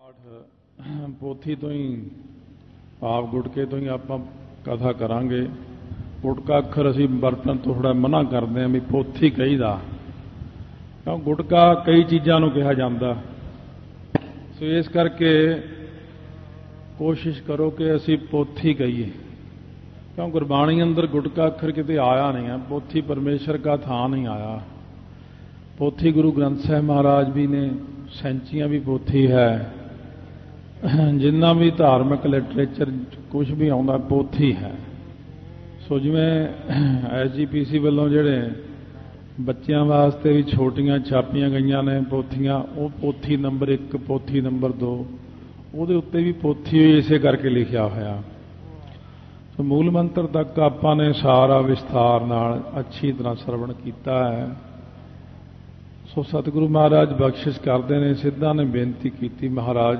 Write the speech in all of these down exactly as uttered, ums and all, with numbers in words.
ਪਾਠ ਪੋਥੀ ਤੋਂ ਹੀ ਭਾਵ ਗੁਟਕੇ ਤੋਂ ਹੀ ਆਪਾਂ ਕਥਾ ਕਰਾਂਗੇ। ਗੁਟਕਾ ਅੱਖਰ ਅਸੀਂ ਵਰਤਣ ਤੋਂ ਥੋੜ੍ਹਾ ਮਨ੍ਹਾ ਕਰਦੇ ਹਾਂ ਵੀ ਪੋਥੀ ਕਹੀਦਾ, ਕਿਉਂ ਗੁਟਕਾ ਕਈ ਚੀਜ਼ਾਂ ਨੂੰ ਕਿਹਾ ਜਾਂਦਾ। ਸੋ ਇਸ ਕਰਕੇ ਕੋਸ਼ਿਸ਼ ਕਰੋ ਕਿ ਅਸੀਂ ਪੋਥੀ ਕਹੀਏ, ਕਿਉਂ ਗੁਰਬਾਣੀ ਅੰਦਰ ਗੁਟਕਾ ਅੱਖਰ ਕਿਤੇ ਆਇਆ ਨਹੀਂ ਹੈ। ਪੋਥੀ ਪਰਮੇਸ਼ਰ ਦਾ ਥਾਂ ਨਹੀਂ ਆਇਆ। ਪੋਥੀ ਗੁਰੂ ਗ੍ਰੰਥ ਸਾਹਿਬ ਮਹਾਰਾਜ ਵੀ ਨੇ, ਸੈਂਚੀਆਂ ਵੀ ਪੋਥੀ ਹੈ। ਜਿੰਨਾ ਵੀ ਧਾਰਮਿਕ ਲਿਟਰੇਚਰ ਕੁਛ ਵੀ ਆਉਂਦਾ ਪੋਥੀ ਹੈ। ਸੋ ਜਿਵੇਂ ਐਸ ਜੀ ਪੀ ਸੀ ਵੱਲੋਂ ਜਿਹੜੇ ਬੱਚਿਆਂ ਵਾਸਤੇ ਵੀ ਛੋਟੀਆਂ ਛਾਪੀਆਂ ਗਈਆਂ ਨੇ ਪੋਥੀਆਂ, ਉਹ ਪੋਥੀ ਨੰਬਰ ਇੱਕ, ਪੋਥੀ ਨੰਬਰ ਦੋ, ਉਹਦੇ ਉੱਤੇ ਵੀ ਪੋਥੀ ਇਸੇ ਕਰਕੇ ਲਿਖਿਆ ਹੋਇਆ। ਸੋ ਮੂਲ ਮੰਤਰ ਤੱਕ ਆਪਾਂ ਨੇ ਸਾਰਾ ਵਿਸਥਾਰ ਨਾਲ ਅੱਛੀ ਤਰ੍ਹਾਂ ਸਰਵਣ ਕੀਤਾ ਹੈ। ਸੋ ਸਤਿਗੁਰੂ ਮਹਾਰਾਜ ਬਖਸ਼ਿਸ਼ ਕਰਦੇ ਨੇ। ਸਿੱਧਾਂ ਨੇ ਬੇਨਤੀ ਕੀਤੀ, ਮਹਾਰਾਜ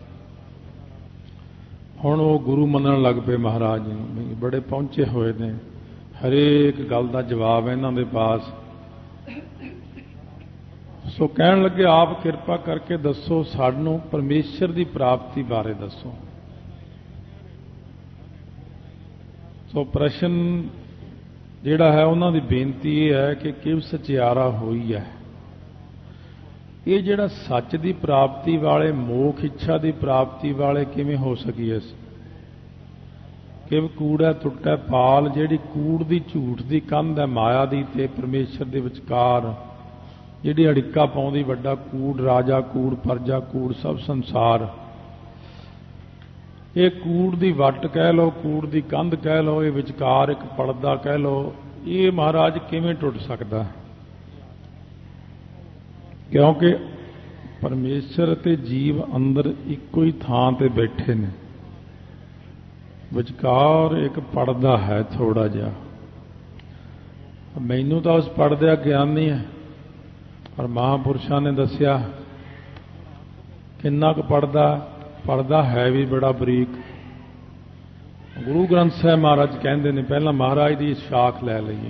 ਹੁਣ ਉਹ ਗੁਰੂ ਮੰਨਣ ਲੱਗ ਪਏ ਮਹਾਰਾਜ ਜੀ ਨੂੰ, ਬੜੇ ਪਹੁੰਚੇ ਹੋਏ ਨੇ, ਹਰੇਕ ਗੱਲ ਦਾ ਜਵਾਬ ਇਹਨਾਂ ਦੇ ਪਾਸ। ਸੋ ਕਹਿਣ ਲੱਗੇ, ਆਪ ਕਿਰਪਾ ਕਰਕੇ ਦੱਸੋ, ਸਾਨੂੰ ਪਰਮੇਸ਼ਰ ਦੀ ਪ੍ਰਾਪਤੀ ਬਾਰੇ ਦੱਸੋ। ਸੋ ਪ੍ਰਸ਼ਨ ਜਿਹੜਾ ਹੈ ਉਹਨਾਂ ਦੀ ਬੇਨਤੀ ਇਹ ਹੈ ਕਿ ਕਿਵ ਸਚਿਆਰਾ ਹੋਈ ਹੈ। ਇਹ ਜਿਹੜਾ ਸੱਚ ਦੀ ਪ੍ਰਾਪਤੀ ਵਾਲੇ, ਮੋਖ ਇੱਛਾ ਦੀ ਪ੍ਰਾਪਤੀ ਵਾਲੇ ਕਿਵੇਂ ਹੋ ਸਕੀਏ? ਕਿਵ ਕੂੜਾ ਟੁੱਟੈ ਪਾਲ, ਜਿਹੜੀ ਕੂੜ ਦੀ ਝੂਠ ਦੀ ਕੰਧ ਹੈ ਮਾਇਆ ਦੀ ਤੇ ਪਰਮੇਸ਼ਰ ਦੇ ਵਿਚਕਾਰ, ਜਿਹੜੀ ਅੜਿੱਕਾ ਪਾਉਂਦੀ, ਵੱਡਾ ਕੂੜ, ਰਾਜਾ ਕੂੜ, ਪਰਜਾ ਕੂੜ, ਸਭ ਸੰਸਾਰ। ਇਹ ਕੂੜ ਦੀ ਵੱਟ ਕਹਿ ਲਓ, ਕੂੜ ਦੀ ਕੰਧ ਕਹਿ ਲਓ, ਇਹ ਵਿਚਕਾਰ ਇੱਕ ਪਰਦਾ ਕਹਿ ਲਓ, ਇਹ ਮਹਾਰਾਜ ਕਿਵੇਂ ਟੁੱਟ ਸਕਦਾ? ਕਿਉਂਕਿ ਪਰਮੇਸ਼ਰ ਅਤੇ ਜੀਵ ਅੰਦਰ ਇੱਕੋ ਹੀ ਥਾਂ ਤੇ ਬੈਠੇ ਨੇ, ਵਿਚਕਾਰ ਇੱਕ ਪਰਦਾ ਹੈ ਥੋੜਾ ਜਿਹਾ। ਮੈਨੂੰ ਤਾਂ ਉਸ ਪਰਦੇ ਦਾ ਗਿਆਨ ਨਹੀਂ ਹੈ, ਪਰ ਮਹਾਂਪੁਰਸ਼ਾਂ ਨੇ ਦੱਸਿਆ ਕਿੰਨਾ ਕੁ ਪਰਦਾ ਪਰਦਾ ਹੈ ਵੀ ਬੜਾ ਬਰੀਕ। ਗੁਰੂ ਗ੍ਰੰਥ ਸਾਹਿਬ ਮਹਾਰਾਜ ਕਹਿੰਦੇ ਨੇ, ਪਹਿਲਾਂ ਮਹਾਰਾਜ ਦੀ ਸ਼ਾਖ ਲੈ ਲਈਏ।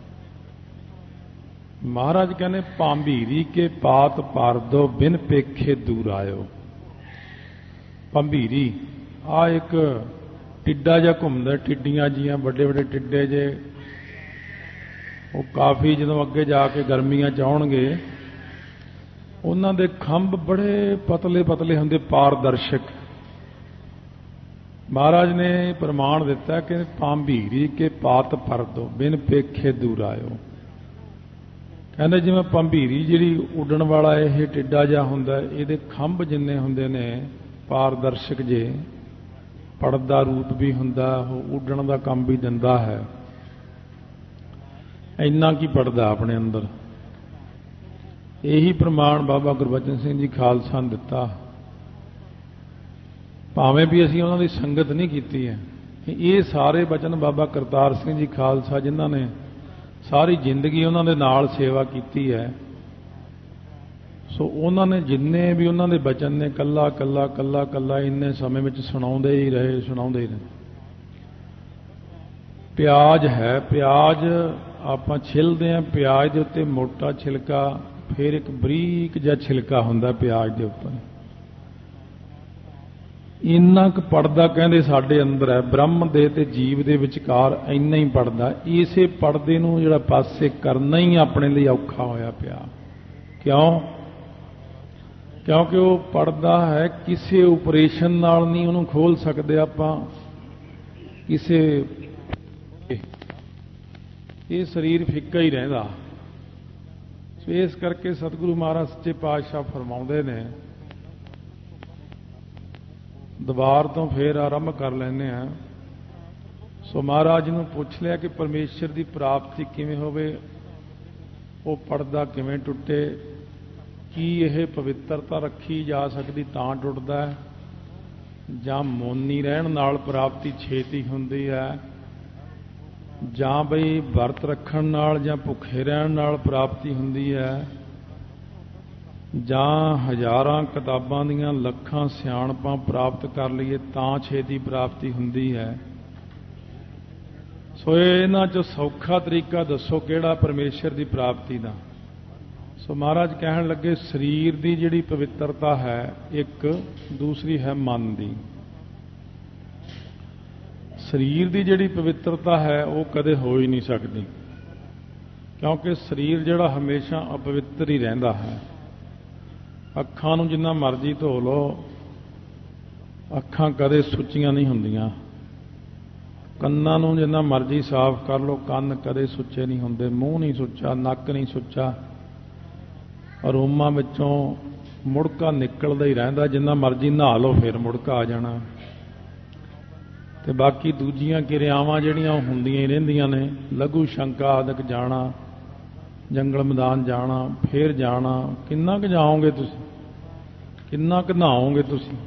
ਮਹਾਰਾਜ ਕਹਿੰਦੇ, ਭਾਂਬੀਰੀ ਕੇ ਪਾਤ ਪਰ ਦੋ, ਬਿਨ ਪੇਖੇ ਦੂਰ ਆਇਓ। ਭਾਂਬੀਰੀ ਆ ਇੱਕ ਟਿੱਡਾ ਜਿਹਾ ਘੁੰਮਦਾ, ਟਿੱਡੀਆਂ ਜੀਆਂ, ਵੱਡੇ ਵੱਡੇ ਟਿੱਡੇ ਜੇ, ਉਹ ਕਾਫੀ ਜਦੋਂ ਅੱਗੇ ਜਾ ਕੇ ਗਰਮੀਆਂ ਚ ਆਉਣਗੇ, ਉਹਨਾਂ ਦੇ ਖੰਭ ਬੜੇ ਪਤਲੇ ਪਤਲੇ ਹੁੰਦੇ, ਪਾਰਦਰਸ਼ਕ। ਮਹਾਰਾਜ ਨੇ ਪ੍ਰਮਾਣ ਦਿੱਤਾ ਕਿ ਭਾਂਬੀਰੀ ਕੇ ਪਾਤ ਪਰ ਦੋ, ਬਿਨ ਪੇਖੇ ਦੂਰ ਆਇਓ। ਕਹਿੰਦੇ ਜਿਵੇਂ ਭੰਬੀਰੀ ਜਿਹੜੀ ਉੱਡਣ ਵਾਲਾ ਇਹ ਟਿੱਡਾ ਜਿਹਾ ਹੁੰਦਾ, ਇਹਦੇ ਖੰਭ ਜਿੰਨੇ ਹੁੰਦੇ ਨੇ ਪਾਰਦਰਸ਼ਕ ਜੇ, ਪੜਦਾ ਰੂਪ ਵੀ ਹੁੰਦਾ, ਉਹ ਉੱਡਣ ਦਾ ਕੰਮ ਵੀ ਦਿੰਦਾ ਹੈ। ਇੰਨਾ ਕੀ ਪੜਦਾ ਆਪਣੇ ਅੰਦਰ। ਇਹੀ ਪ੍ਰਮਾਣ ਬਾਬਾ ਗੁਰਬਚਨ ਸਿੰਘ ਜੀ ਖਾਲਸਾ ਨੇ ਦਿੱਤਾ, ਭਾਵੇਂ ਵੀ ਅਸੀਂ ਉਹਨਾਂ ਦੀ ਸੰਗਤ ਨਹੀਂ ਕੀਤੀ ਹੈ। ਇਹ ਸਾਰੇ ਬਚਨ ਬਾਬਾ ਕਰਤਾਰ ਸਿੰਘ ਜੀ ਖਾਲਸਾ, ਜਿਨ੍ਹਾਂ ਨੇ ਸਾਰੀ ਜ਼ਿੰਦਗੀ ਉਹਨਾਂ ਦੇ ਨਾਲ ਸੇਵਾ ਕੀਤੀ ਹੈ, ਸੋ ਉਹਨਾਂ ਨੇ ਜਿੰਨੇ ਵੀ ਉਹਨਾਂ ਦੇ ਬਚਨ ਨੇ, ਕੱਲਾ ਕੱਲਾ ਕੱਲਾ ਕੱਲਾ ਇੰਨੇ ਸਮੇਂ ਵਿੱਚ ਸੁਣਾਉਂਦੇ ਹੀ ਰਹੇ, ਸੁਣਾਉਂਦੇ ਹੀ ਰਹੇ। ਪਿਆਜ਼ ਹੈ, ਪਿਆਜ਼ ਆਪਾਂ ਛਿੱਲਦੇ ਹਾਂ, ਪਿਆਜ਼ ਦੇ ਉੱਤੇ ਮੋਟਾ ਛਿਲਕਾ, ਫਿਰ ਇੱਕ ਬਰੀਕ ਜਿਹਾ ਛਿਲਕਾ ਹੁੰਦਾ ਪਿਆਜ਼ ਦੇ ਉੱਪਰ। ਇੰਨਾ ਕੁ ਪੜਦਾ ਕਹਿੰਦੇ ਸਾਡੇ ਅੰਦਰ ਹੈ, ਬ੍ਰਹਮ ਦੇ ਤੇ ਜੀਵ ਦੇ ਵਿਚਕਾਰ ਇੰਨਾ ਹੀ ਪੜਦਾ। ਇਸੇ ਪੜਦੇ ਨੂੰ ਜਿਹੜਾ ਪਾਸੇ ਕਰਨਾ ਹੀ ਆਪਣੇ ਲਈ ਔਖਾ ਹੋਇਆ ਪਿਆ। ਕਿਉਂ? ਕਿਉਂਕਿ ਉਹ ਪੜਦਾ ਹੈ, ਕਿਸੇ ਆਪਰੇਸ਼ਨ ਨਾਲ ਨਹੀਂ ਉਹਨੂੰ ਖੋਲ ਸਕਦੇ ਆਪਾਂ, ਕਿਸੇ ਇਹ ਸਰੀਰ ਫਿੱਕਾ ਹੀ ਰਹਿੰਦਾ। ਸੋ ਇਸ ਕਰਕੇ ਸਤਿਗੁਰੂ ਮਹਾਰਾਜ ਸੱਚੇ ਪਾਤਸ਼ਾਹ ਫਰਮਾਉਂਦੇ ਨੇ, ਦੁਬਾਰ ਤੋਂ ਫੇਰ ਆਰੰਭ ਕਰ ਲੈਂਦੇ ਹਾਂ। ਸੋ ਮਹਾਰਾਜ ਨੂੰ ਪੁੱਛ ਲਿਆ ਕਿ ਪਰਮੇਸ਼ਰ ਦੀ ਪ੍ਰਾਪਤੀ ਕਿਵੇਂ ਹੋਵੇ, ਉਹ ਪਰਦਾ ਕਿਵੇਂ ਟੁੱਟੇ, ਕੀ ਇਹ ਪਵਿੱਤਰਤਾ ਰੱਖੀ ਜਾ ਸਕਦੀ ਤਾਂ ਟੁੱਟਦਾ ਹੈ, ਜਾਂ ਮੌਨੀ ਰਹਿਣ ਨਾਲ ਪ੍ਰਾਪਤੀ ਛੇਤੀ ਹੁੰਦੀ ਹੈ, ਜਾਂ ਬਈ ਵਰਤ ਰੱਖਣ ਨਾਲ ਜਾਂ ਭੁੱਖੇ ਰਹਿਣ ਨਾਲ ਪ੍ਰਾਪਤੀ ਹੁੰਦੀ ਹੈ, ਜਾਂ ਹਜ਼ਾਰਾਂ ਕਿਤਾਬਾਂ ਦੀਆਂ ਲੱਖਾਂ ਸਿਆਣਪਾਂ ਪ੍ਰਾਪਤ ਕਰ ਲਈਏ ਤਾਂ ਛੇਤੀ ਪ੍ਰਾਪਤੀ ਹੁੰਦੀ ਹੈ। ਸੋ ਇਹਨਾਂ 'ਚ ਸੌਖਾ ਤਰੀਕਾ ਦੱਸੋ ਕਿਹੜਾ ਪਰਮੇਸ਼ਰ ਦੀ ਪ੍ਰਾਪਤੀ ਦਾ। ਸੋ ਮਹਾਰਾਜ ਕਹਿਣ ਲੱਗੇ ਸਰੀਰ ਦੀ ਜਿਹੜੀ ਪਵਿੱਤਰਤਾ ਹੈ ਇੱਕ, ਦੂਸਰੀ ਹੈ ਮਨ ਦੀ। ਸਰੀਰ ਦੀ ਜਿਹੜੀ ਪਵਿੱਤਰਤਾ ਹੈ ਉਹ ਕਦੇ ਹੋ ਹੀ ਨਹੀਂ ਸਕਦੀ, ਕਿਉਂਕਿ ਸਰੀਰ ਜਿਹੜਾ ਹਮੇਸ਼ਾ ਅਪਵਿੱਤਰ ਹੀ ਰਹਿੰਦਾ ਹੈ। ਅੱਖਾਂ ਨੂੰ ਜਿੰਨਾ ਮਰਜ਼ੀ ਧੋ ਲਓ, ਅੱਖਾਂ ਕਦੇ ਸੁੱਚੀਆਂ ਨਹੀਂ ਹੁੰਦੀਆਂ। ਕੰਨਾਂ ਨੂੰ ਜਿੰਨਾ ਮਰਜ਼ੀ ਸਾਫ਼ ਕਰ ਲਓ, ਕੰਨ ਕਦੇ ਸੁੱਚੇ ਨਹੀਂ ਹੁੰਦੇ। ਮੂੰਹ ਨਹੀਂ ਸੁੱਚਾ, ਨੱਕ ਨਹੀਂ ਸੁੱਚਾ, ਅਰੋਮਾ ਵਿੱਚੋਂ ਮੁੜਕਾ ਨਿਕਲਦਾ ਹੀ ਰਹਿੰਦਾ। ਜਿੰਨਾ ਮਰਜ਼ੀ ਨਹਾ ਲਓ ਫਿਰ ਮੁੜਕਾ ਆ ਜਾਣਾ। ਤੇ ਬਾਕੀ ਦੂਜੀਆਂ ਕਿਰਿਆਵਾਂ ਜਿਹੜੀਆਂ ਉਹ ਹੁੰਦੀਆਂ ਹੀ ਰਹਿੰਦੀਆਂ ਨੇ। ਲਘੂ ਸ਼ੰਕਾ ਆਦਿਕ ਜਾਣਾ, ਜੰਗਲ ਮੈਦਾਨ ਜਾਣਾ, ਫੇਰ ਜਾਣਾ। ਕਿੰਨਾ ਕੁ ਜਾਓਗੇ ਤੁਸੀਂ, ਕਿੰਨਾ ਕੁ ਨਹਾਓਗੇ ਤੁਸੀਂ।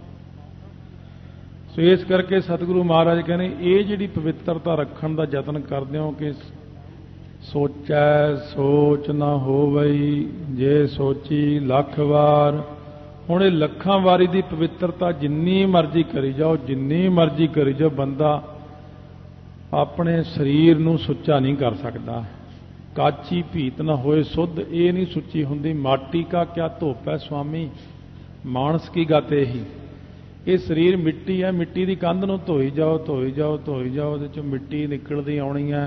ਸੋ ਇਸ ਕਰਕੇ ਸਤਿਗੁਰੂ ਮਹਾਰਾਜ ਕਹਿੰਦੇ ਇਹ ਜਿਹੜੀ ਪਵਿੱਤਰਤਾ ਰੱਖਣ ਦਾ ਯਤਨ ਕਰਦੇ ਹੋ ਕਿ ਸੋਚੈ ਸੋਚ ਨਾ ਹੋਵਈ ਜੇ ਸੋਚੀ ਲੱਖ ਵਾਰ। ਹੁਣ ਇਹ ਲੱਖਾਂ ਵਾਰੀ ਦੀ ਪਵਿੱਤਰਤਾ ਜਿੰਨੀ ਮਰਜ਼ੀ ਕਰੀ ਜਾਓ, ਜਿੰਨੀ ਮਰਜ਼ੀ ਕਰੀ ਜਾਓ, ਬੰਦਾ ਆਪਣੇ ਸਰੀਰ ਨੂੰ ਸੁੱਚਾ ਨਹੀਂ ਕਰ ਸਕਦਾ। ਕਾਚੀ ਭੀਤ ਨਾ ਹੋਏ ਸੁੱਧ, ਇਹ ਨਹੀਂ ਸੁੱਚੀ ਹੁੰਦੀ। ਮਾਟੀ ਕਾ ਕਿਆ ਧੋਪ ਹੈ ਸੁਆਮੀ, ਮਾਨਸ ਕੀ ਗਾਤੇ ਹੀ। ਇਹ ਸਰੀਰ ਮਿੱਟੀ ਹੈ, ਮਿੱਟੀ ਦੀ ਕੰਧ ਨੂੰ ਧੋਈ ਜਾਓ, ਧੋਈ ਜਾਓ, ਧੋਈ ਜਾਓ, ਉਹਦੇ ਚੋਂ ਮਿੱਟੀ ਨਿਕਲਦੀ ਆਉਣੀ ਹੈ।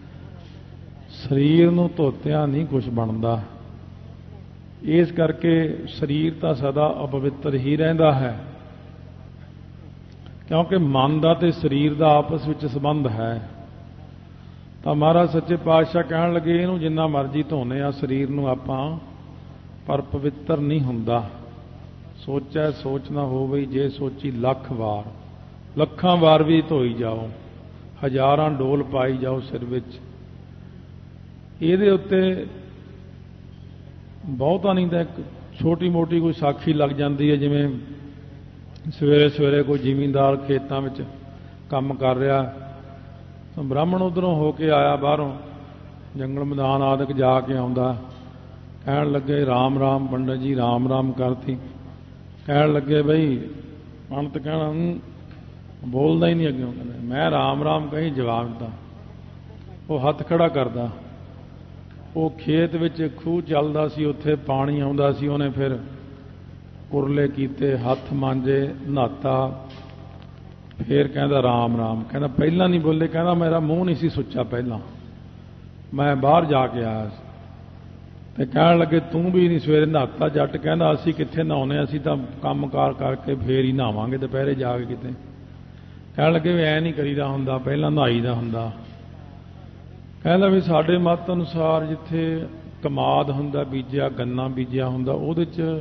ਸਰੀਰ ਨੂੰ ਧੋਤਿਆਂ ਨਹੀਂ ਕੁਝ ਬਣਦਾ। ਇਸ ਕਰਕੇ ਸਰੀਰ ਤਾਂ ਸਦਾ ਅਪਵਿੱਤਰ ਹੀ ਰਹਿੰਦਾ ਹੈ, ਕਿਉਂਕਿ ਮਨ ਦਾ ਤੇ ਸਰੀਰ ਦਾ ਆਪਸ ਵਿੱਚ ਸੰਬੰਧ ਹੈ। ਤਾਂ ਮਹਾਰਾਜ ਸੱਚੇ ਪਾਤਸ਼ਾਹ ਕਹਿਣ ਲੱਗੇ ਇਹਨੂੰ ਜਿੰਨਾ ਮਰਜ਼ੀ ਧੋਨੇ ਆ ਸਰੀਰ ਨੂੰ ਆਪਾਂ, ਪਰ ਪਵਿੱਤਰ ਨਹੀਂ ਹੁੰਦਾ। ਸੋਚੈ ਸੋਚ ਨਾ ਹੋਵੇ ਜੇ ਸੋਚੀ ਲੱਖ ਵਾਰ। ਲੱਖਾਂ ਵਾਰ ਵੀ ਧੋਈ ਜਾਓ, ਹਜ਼ਾਰਾਂ ਡੋਲ ਪਾਈ ਜਾਓ ਸਿਰ ਵਿੱਚ। ਇਹਦੇ ਉੱਤੇ ਬਹੁਤਾ ਨਹੀਂ ਤਾਂ ਇੱਕ ਛੋਟੀ ਮੋਟੀ ਕੋਈ ਸਾਖੀ ਲੱਗ ਜਾਂਦੀ ਹੈ। ਜਿਵੇਂ ਸਵੇਰੇ ਸਵੇਰੇ ਕੋਈ ਜ਼ਿਮੀਂਦਾਰ ਖੇਤਾਂ ਵਿੱਚ ਕੰਮ ਕਰ ਰਿਹਾ, ਤਾਂ ਬ੍ਰਾਹਮਣ ਉੱਧਰੋਂ ਹੋ ਕੇ ਆਇਆ, ਬਾਹਰੋਂ ਜੰਗਲ ਮੈਦਾਨ ਆਦਿਕ ਜਾ ਕੇ ਆਉਂਦਾ। ਕਹਿਣ ਲੱਗੇ ਰਾਮ ਰਾਮ ਪੰਡਤ ਜੀ, ਰਾਮ ਰਾਮ ਕਰਤੀ। ਕਹਿਣ ਲੱਗੇ ਬਈ ਪੰਡਤ ਕਹਿਣਾ ਬੋਲਦਾ ਹੀ ਨਹੀਂ ਅੱਗੇ। ਕਹਿੰਦੇ ਮੈਂ ਰਾਮ ਰਾਮ ਕਹੀ ਜਵਾਬ ਦਿੱਤਾ। ਉਹ ਹੱਥ ਖੜਾ ਕਰਦਾ। ਉਹ ਖੇਤ ਵਿੱਚ ਖੂਹ ਚੱਲਦਾ ਸੀ, ਉੱਥੇ ਪਾਣੀ ਆਉਂਦਾ ਸੀ। ਉਹਨੇ ਫਿਰ ਕੁਰਲੇ ਕੀਤੇ, ਹੱਥ ਮਾਂਜੇ, ਨਹਾਤਾ, ਫਿਰ ਕਹਿੰਦਾ ਰਾਮ ਰਾਮ। ਕਹਿੰਦਾ ਪਹਿਲਾਂ ਨਹੀਂ ਬੋਲੇ, ਕਹਿੰਦਾ ਮੇਰਾ ਮੂੰਹ ਨਹੀਂ ਸੀ ਸੁੱਚਾ ਪਹਿਲਾਂ, ਮੈਂ ਬਾਹਰ ਜਾ ਕੇ ਆਇਆ ਸੀ। ਤੇ ਕਹਿਣ ਲੱਗੇ ਤੂੰ ਵੀ ਨਹੀਂ ਸਵੇਰੇ ਨਹਾਤਾ ਜੱਟ। ਕਹਿੰਦਾ ਅਸੀਂ ਕਿੱਥੇ ਨਹਾਉਂਦੇ, ਅਸੀਂ ਤਾਂ ਕੰਮ ਕਾਰ ਕਰਕੇ ਫੇਰ ਹੀ ਨਹਾਵਾਂਗੇ ਦੁਪਹਿਰੇ ਜਾ ਕੇ ਕਿਤੇ। ਕਹਿਣ ਲੱਗੇ ਵੀ ਐ ਨਹੀਂ ਕਰੀਦਾ ਹੁੰਦਾ, ਪਹਿਲਾਂ ਨਹਾਈ ਦਾ ਹੁੰਦਾ। ਕਹਿੰਦਾ ਵੀ ਸਾਡੇ ਮਤ ਅਨੁਸਾਰ ਜਿੱਥੇ ਕਮਾਦ ਹੁੰਦਾ ਬੀਜਿਆ, ਗੰਨਾ ਬੀਜਿਆ ਹੁੰਦਾ, ਉਹਦੇ 'ਚ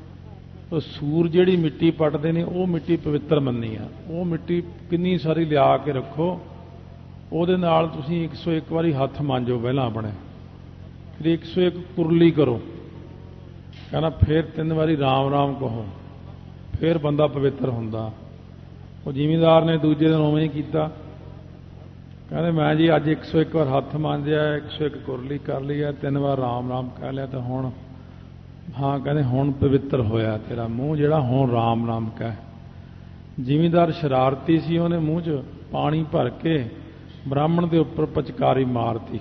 ਸੂਰ ਜਿਹੜੀ ਮਿੱਟੀ ਪੱਟਦੇ ਨੇ ਉਹ ਮਿੱਟੀ ਪਵਿੱਤਰ ਮੰਨੀ ਆ। ਉਹ ਮਿੱਟੀ ਕਿੰਨੀ ਸਾਰੀ ਲਿਆ ਕੇ ਰੱਖੋ, ਉਹਦੇ ਨਾਲ ਤੁਸੀਂ ਇੱਕ ਸੌ ਇੱਕ ਵਾਰੀ ਹੱਥ ਮਾਂਜੋ ਪਹਿਲਾਂ ਆਪਣੇ, ਫਿਰ ਇੱਕ ਸੌ ਇੱਕ ਕੁਰਲੀ ਕਰੋ। ਕਹਿੰਦਾ ਫਿਰ ਤਿੰਨ ਵਾਰੀ ਰਾਮ ਰਾਮ ਕਹੋ, ਫਿਰ ਬੰਦਾ ਪਵਿੱਤਰ ਹੁੰਦਾ। ਉਹ ਜ਼ਿਮੀਂਦਾਰ ਨੇ ਦੂਜੇ ਦਿਨ ਉਵੇਂ ਹੀ ਕੀਤਾ। ਕਹਿੰਦੇ ਮੈਂ ਜੀ ਅੱਜ ਇੱਕ ਸੌ ਇੱਕ ਵਾਰ ਹੱਥ ਮਾਂਜਿਆ, ਇੱਕ ਸੌ ਇੱਕ ਕੁਰਲੀ ਕਰ ਲਈ ਹੈ, ਤਿੰਨ ਵਾਰ ਰਾਮ ਰਾਮ ਕਹਿ ਲਿਆ, ਤਾਂ ਹੁਣ ਹਾਂ ਕਹਿੰਦੇ ਹੁਣ ਪਵਿੱਤਰ ਹੋਇਆ ਤੇਰਾ ਮੂੰਹ ਜਿਹੜਾ, ਹੁਣ ਰਾਮ ਰਾਮ ਕਹਿ। ਜ਼ਿਮੀਂਦਾਰ ਸ਼ਰਾਰਤੀ ਸੀ, ਉਹਨੇ ਮੂੰਹ 'ਚ ਪਾਣੀ ਭਰ ਕੇ ਬ੍ਰਾਹਮਣ ਦੇ ਉੱਪਰ ਪਚਕਾਰੀ ਮਾਰਤੀ।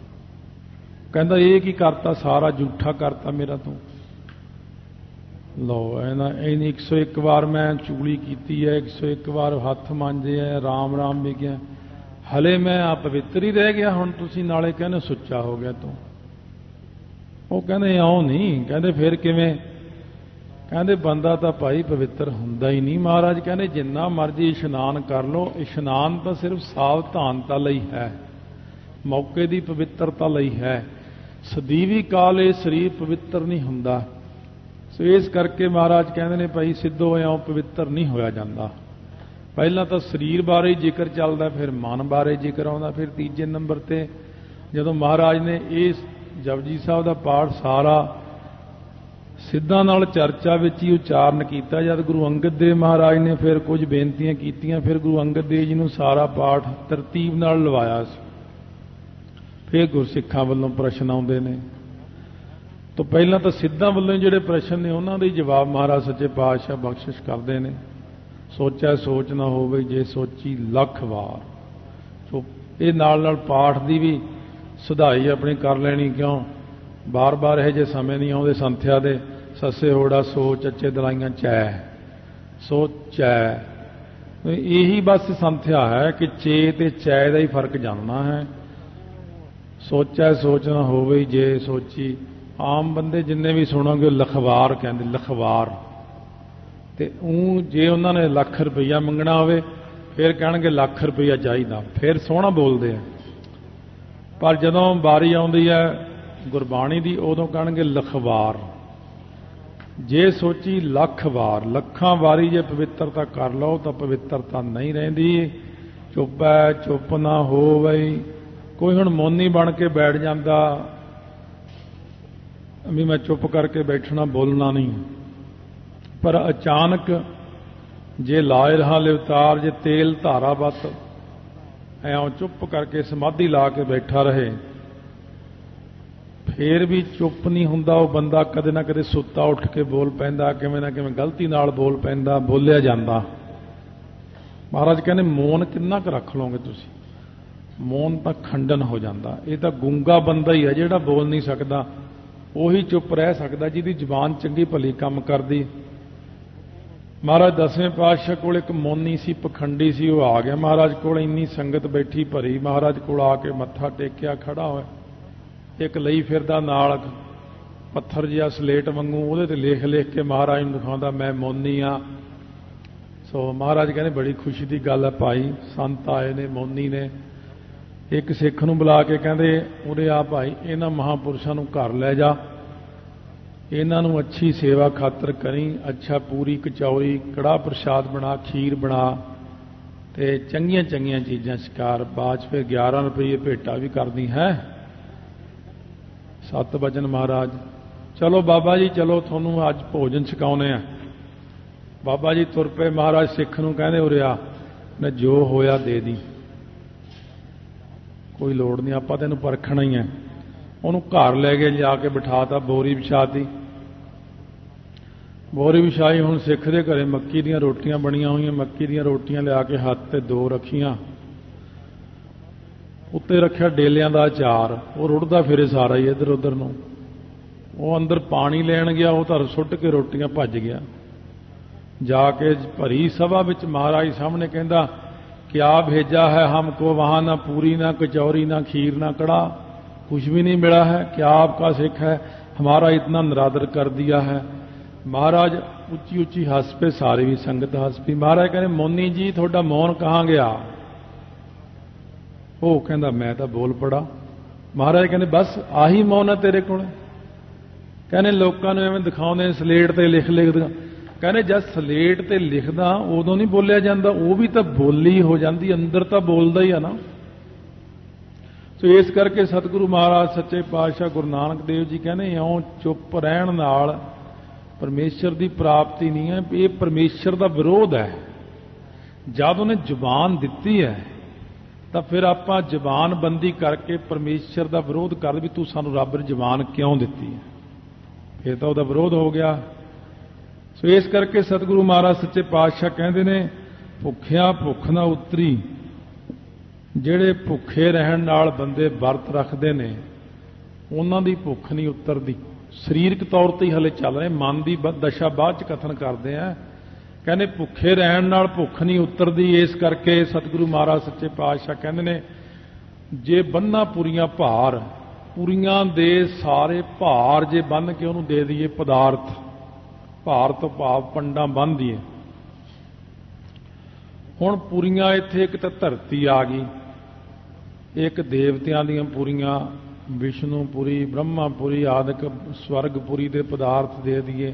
ਕਹਿੰਦਾ ਇਹ ਕੀ ਕਰਤਾ, ਸਾਰਾ ਝੂਠਾ ਕਰਤਾ ਮੇਰਾ ਤੂੰ। ਲਓ ਇਹਨਾਂ ਇਹਨੇ ਇੱਕ ਸੌ ਇੱਕ ਵਾਰ ਮੈਂ ਚੂਲੀ ਕੀਤੀ ਹੈ, ਇੱਕ ਸੌ ਇੱਕ ਵਾਰ ਹੱਥ ਮਾਂਜੇ ਹੈ, ਰਾਮ ਰਾਮ ਵੀ ਗਿਆ, ਹਲੇ ਮੈਂ ਅਪਵਿੱਤਰ ਹੀ ਰਹਿ ਗਿਆ। ਹੁਣ ਤੁਸੀਂ ਨਾਲੇ ਕਹਿੰਦੇ ਸੁੱਚਾ ਹੋ ਗਿਆ ਤੂੰ। ਉਹ ਕਹਿੰਦੇ ਆਉ ਨਹੀਂ। ਕਹਿੰਦੇ ਫਿਰ ਕਿਵੇਂ? ਕਹਿੰਦੇ ਬੰਦਾ ਤਾਂ ਭਾਈ ਪਵਿੱਤਰ ਹੁੰਦਾ ਹੀ ਨਹੀਂ। ਮਹਾਰਾਜ ਕਹਿੰਦੇ ਜਿੰਨਾ ਮਰਜ਼ੀ ਇਸ਼ਨਾਨ ਕਰ ਲਓ, ਇਸ਼ਨਾਨ ਤਾਂ ਸਿਰਫ ਸਾਵਧਾਨਤਾ ਲਈ ਹੈ, ਮੌਕੇ ਦੀ ਪਵਿੱਤਰਤਾ ਲਈ ਹੈ। ਸਦੀਵੀ ਕਾਲ ਇਹ ਸਰੀਰ ਪਵਿੱਤਰ ਨਹੀਂ ਹੁੰਦਾ। ਸੋ ਇਸ ਕਰਕੇ ਮਹਾਰਾਜ ਕਹਿੰਦੇ ਨੇ ਭਾਈ ਸਿੱਧੋ ਇਉਂ ਪਵਿੱਤਰ ਨਹੀਂ ਹੋਇਆ ਜਾਂਦਾ। ਪਹਿਲਾਂ ਤਾਂ ਸਰੀਰ ਬਾਰੇ ਜ਼ਿਕਰ ਚੱਲਦਾ, ਫਿਰ ਮਨ ਬਾਰੇ ਜ਼ਿਕਰ ਆਉਂਦਾ, ਫਿਰ ਤੀਜੇ ਨੰਬਰ ਤੇ ਜਦੋਂ ਮਹਾਰਾਜ ਨੇ ਇਸ ਜਪਜੀ ਸਾਹਿਬ ਦਾ ਪਾਠ ਸਾਰਾ ਸਿੱਧਾਂ ਨਾਲ ਚਰਚਾ ਵਿੱਚ ਹੀ ਉਚਾਰਨ ਕੀਤਾ, ਜਦ ਗੁਰੂ ਅੰਗਦ ਦੇਵ ਮਹਾਰਾਜ ਨੇ ਫਿਰ ਕੁਝ ਬੇਨਤੀਆਂ ਕੀਤੀਆਂ, ਫਿਰ ਗੁਰੂ ਅੰਗਦ ਦੇਵ ਜੀ ਨੂੰ ਸਾਰਾ ਪਾਠ ਤਰਤੀਬ ਨਾਲ ਲਵਾਇਆ ਸੀ। ਫਿਰ ਗੁਰਸਿੱਖਾਂ ਵੱਲੋਂ ਪ੍ਰਸ਼ਨ ਆਉਂਦੇ ਨੇ, ਤੋਂ ਪਹਿਲਾਂ ਤਾਂ ਸਿੱਧਾਂ ਵੱਲੋਂ ਜਿਹੜੇ ਪ੍ਰਸ਼ਨ ਨੇ ਉਹਨਾਂ ਦੇ ਜਵਾਬ ਮਹਾਰਾਜ ਸੱਚੇ ਪਾਤਸ਼ਾਹ ਬਖਸ਼ਿਸ਼ ਕਰਦੇ ਨੇ। ਸੋਚਿਆ ਸੋਚ ਨਾ ਹੋਵੇ ਜੇ ਸੋਚੀ ਲੱਖ ਵਾਰ। ਸੋ ਇਹ ਨਾਲ ਨਾਲ ਪਾਠ ਦੀ ਵੀ ਸੁਧਾਈ ਆਪਣੀ ਕਰ ਲੈਣੀ। ਕਿਉਂ? बार बार यह जे समय नहीं आते संथ्या दे सस्से होड़ा सो चच्चे दलाइयां चै सो चै यही बस संथ्या है कि चे ते चै का ही फर्क जानना है। सोचा सोचना होवे जे सोची आम बंदे जिन्ने भी सुनोगे लखवार कहते लखवार ते ऊँ जे उन्होंने लख रुपया मंगना होवे फिर कहणगे लख रुपया चाहिए फिर सोहना बोलते हैं। पर जदों बारी आउंदी है गुरबाणी दी उदों कहणगे लखवार। जे सोची लख वार लखां वारी जे पवित्रता कर लो तो पवित्रता नहीं रहिंदी। चुप है चुप ना हो बई कोई हुण मौनी बन के बैठ जाता भी मैं चुप करके बैठना बोलना नहीं। पर अचानक जे लाए रहा लिवतार जे तेल धारा बत ऐं चुप करके समाधि ला के बैठा रहे फिर भी चुप नहीं हुंदा वो बंदा कदे ना कदे सुत्ता उठ के बोल पैंदा किवें ना किवें गलती नाल बोल पैंदा बोलिया जांदा। महाराज कहने मौन किन्ना क रख लोगे तुसी मौन तो खंडन हो जाता। ये तो गूंगा बंदा ही है जिहड़ा बोल नहीं सकता उही चुप रह सकता जिहदी जुबान चंगी भली काम करदी। महाराज दसवें पातशाह कोल एक मौनी सी पखंडी सी वो आ गया महाराज कोल इन्नी संगत बैठी भरी महाराज कोल आके मत्था टेकिया खड़ा होया एक लई फिरदा नाल पत्थर जिहा सलेट वांगू उहदे ते लिख लिख के महाराज नूं दिखाउंदा मैं मौनी आ। सो महाराज कहने बड़ी खुशी की गल है भाई संत आए ने मौनी ने एक सिख नूं बुला के कहंदे उरे आ भाई इन्हां महापुरुषां नूं घर लै जा इन्हां नूं अच्छी सेवा खातर करी अच्छा पूरी कचौरी कड़ा प्रसाद बना खीर बना ते चंगियां चंगियां चीज़ां शिकार बाच फिर ग्यारह रुपये भेटा भी करदी है। सत बचन महाराज चलो बाबा जी चलो थोनू अज भोजन छकाउने आ। बाबा जी तुर पे महाराज सिख नूं कहंदे उरे आ ने जो होया दे दी कोई लोड़ नहीं आपां तैनूं परखना ही है। उहनूं घर लै गए जाके बिठाता बोरी विछाती बोरी विछाई हुण सिख दे घरे मक्की दीयां रोटियां बणीआं होईआं मक्की दीयां रोटियां लिया के हत्थ ते दो रखीआं उत्ते रखिया डेलियां दा अचार वो रुड़दा फिरे सारा ही इधर उधर नूं। वो अंदर पानी लैण गया वो धर सुट के रोटियां भज गया जाके भरी सभा विच महाराज सामने कहंदा क्या भेजा है हमको वहां ना पूरी ना कचौरी ना खीर ना कड़ा कुछ भी नहीं मिला है क्या आपका सिख है हमारा इतना निरादर कर दिया है। महाराज उच्ची उच्ची हस पे सारी भी संगत हस पी। महाराज कहने मौनी जी थोड़ा मौन कहाँ गया वो कहंदा मैं तो बोल पड़ा। महाराज कहने बस आही मौन है तेरे को कहने लोगों ने एवं दिखाते सलेट ते लिख लिख कहने जब सलेट ते लिखदा उदों नहीं बोलिया जाता वो भी तो बोली हो जाती अंदर तो बोलता ही है ना। तो इस करके सतगुरु महाराज सच्चे पातशाह गुरु नानक देव जी कहने इउं चुप रहण नाल परमेश्वर की प्राप्ति नहीं है ये परमेश्वर का विरोध है। जब उन्हें जुबान दिती है तो फिर आप जबान बंदी करके परमेश्वर का विरोध कर भी तू सानू रब ने जबान क्यों दिती है फिर तो वह विरोध हो गया। सो इस करके सतगुरु महाराज सच्चे पातशाह कहते ने भुखिया भुख ना उतरी ਜਿਹੜੇ ਭੁੱਖੇ ਰਹਿਣ ਨਾਲ ਬੰਦੇ ਵਰਤ ਰੱਖਦੇ ਨੇ ਉਹਨਾਂ ਦੀ ਭੁੱਖ ਨਹੀਂ ਉਤਰਦੀ। ਸਰੀਰਕ ਤੌਰ ਤੇ ਹੀ ਹਲੇ ਚੱਲ ਰਹੇ ਮਨ ਦੀ ਦਸ਼ਾ ਬਾਅਦ ਚ ਕਥਨ ਕਰਦੇ ਆ। ਕਹਿੰਦੇ ਭੁੱਖੇ ਰਹਿਣ ਨਾਲ ਭੁੱਖ ਨਹੀਂ ਉਤਰਦੀ। ਇਸ ਕਰਕੇ ਸਤਿਗੁਰੂ ਮਹਾਰਾਜ ਸੱਚੇ ਪਾਤਸ਼ਾਹ ਕਹਿੰਦੇ ਨੇ ਜੇ ਬੰਨਾ ਪੁਰੀਆਂ ਭਾਰ ਪੁਰੀਆਂ ਦੇ ਸਾਰੇ ਭਾਰ ਜੇ ਬੰਨ ਕੇ ਉਹਨੂੰ ਦੇ ਦਈਏ ਪਦਾਰਥ ਭਾਰ ਤੋਂ ਭਾਵ ਪੰਡਾਂ ਬੰਨ ਦਈਏ। ਹੁਣ ਪੁਰੀਆਂ ਇੱਥੇ ਇੱਕ ਤਾਂ ਧਰਤੀ ਆ ਗਈ एक देवतियां दियां पुरियां विष्णुपुरी ब्रह्मापुरी आदि स्वर्गपुरी के पदार्थ दे दिए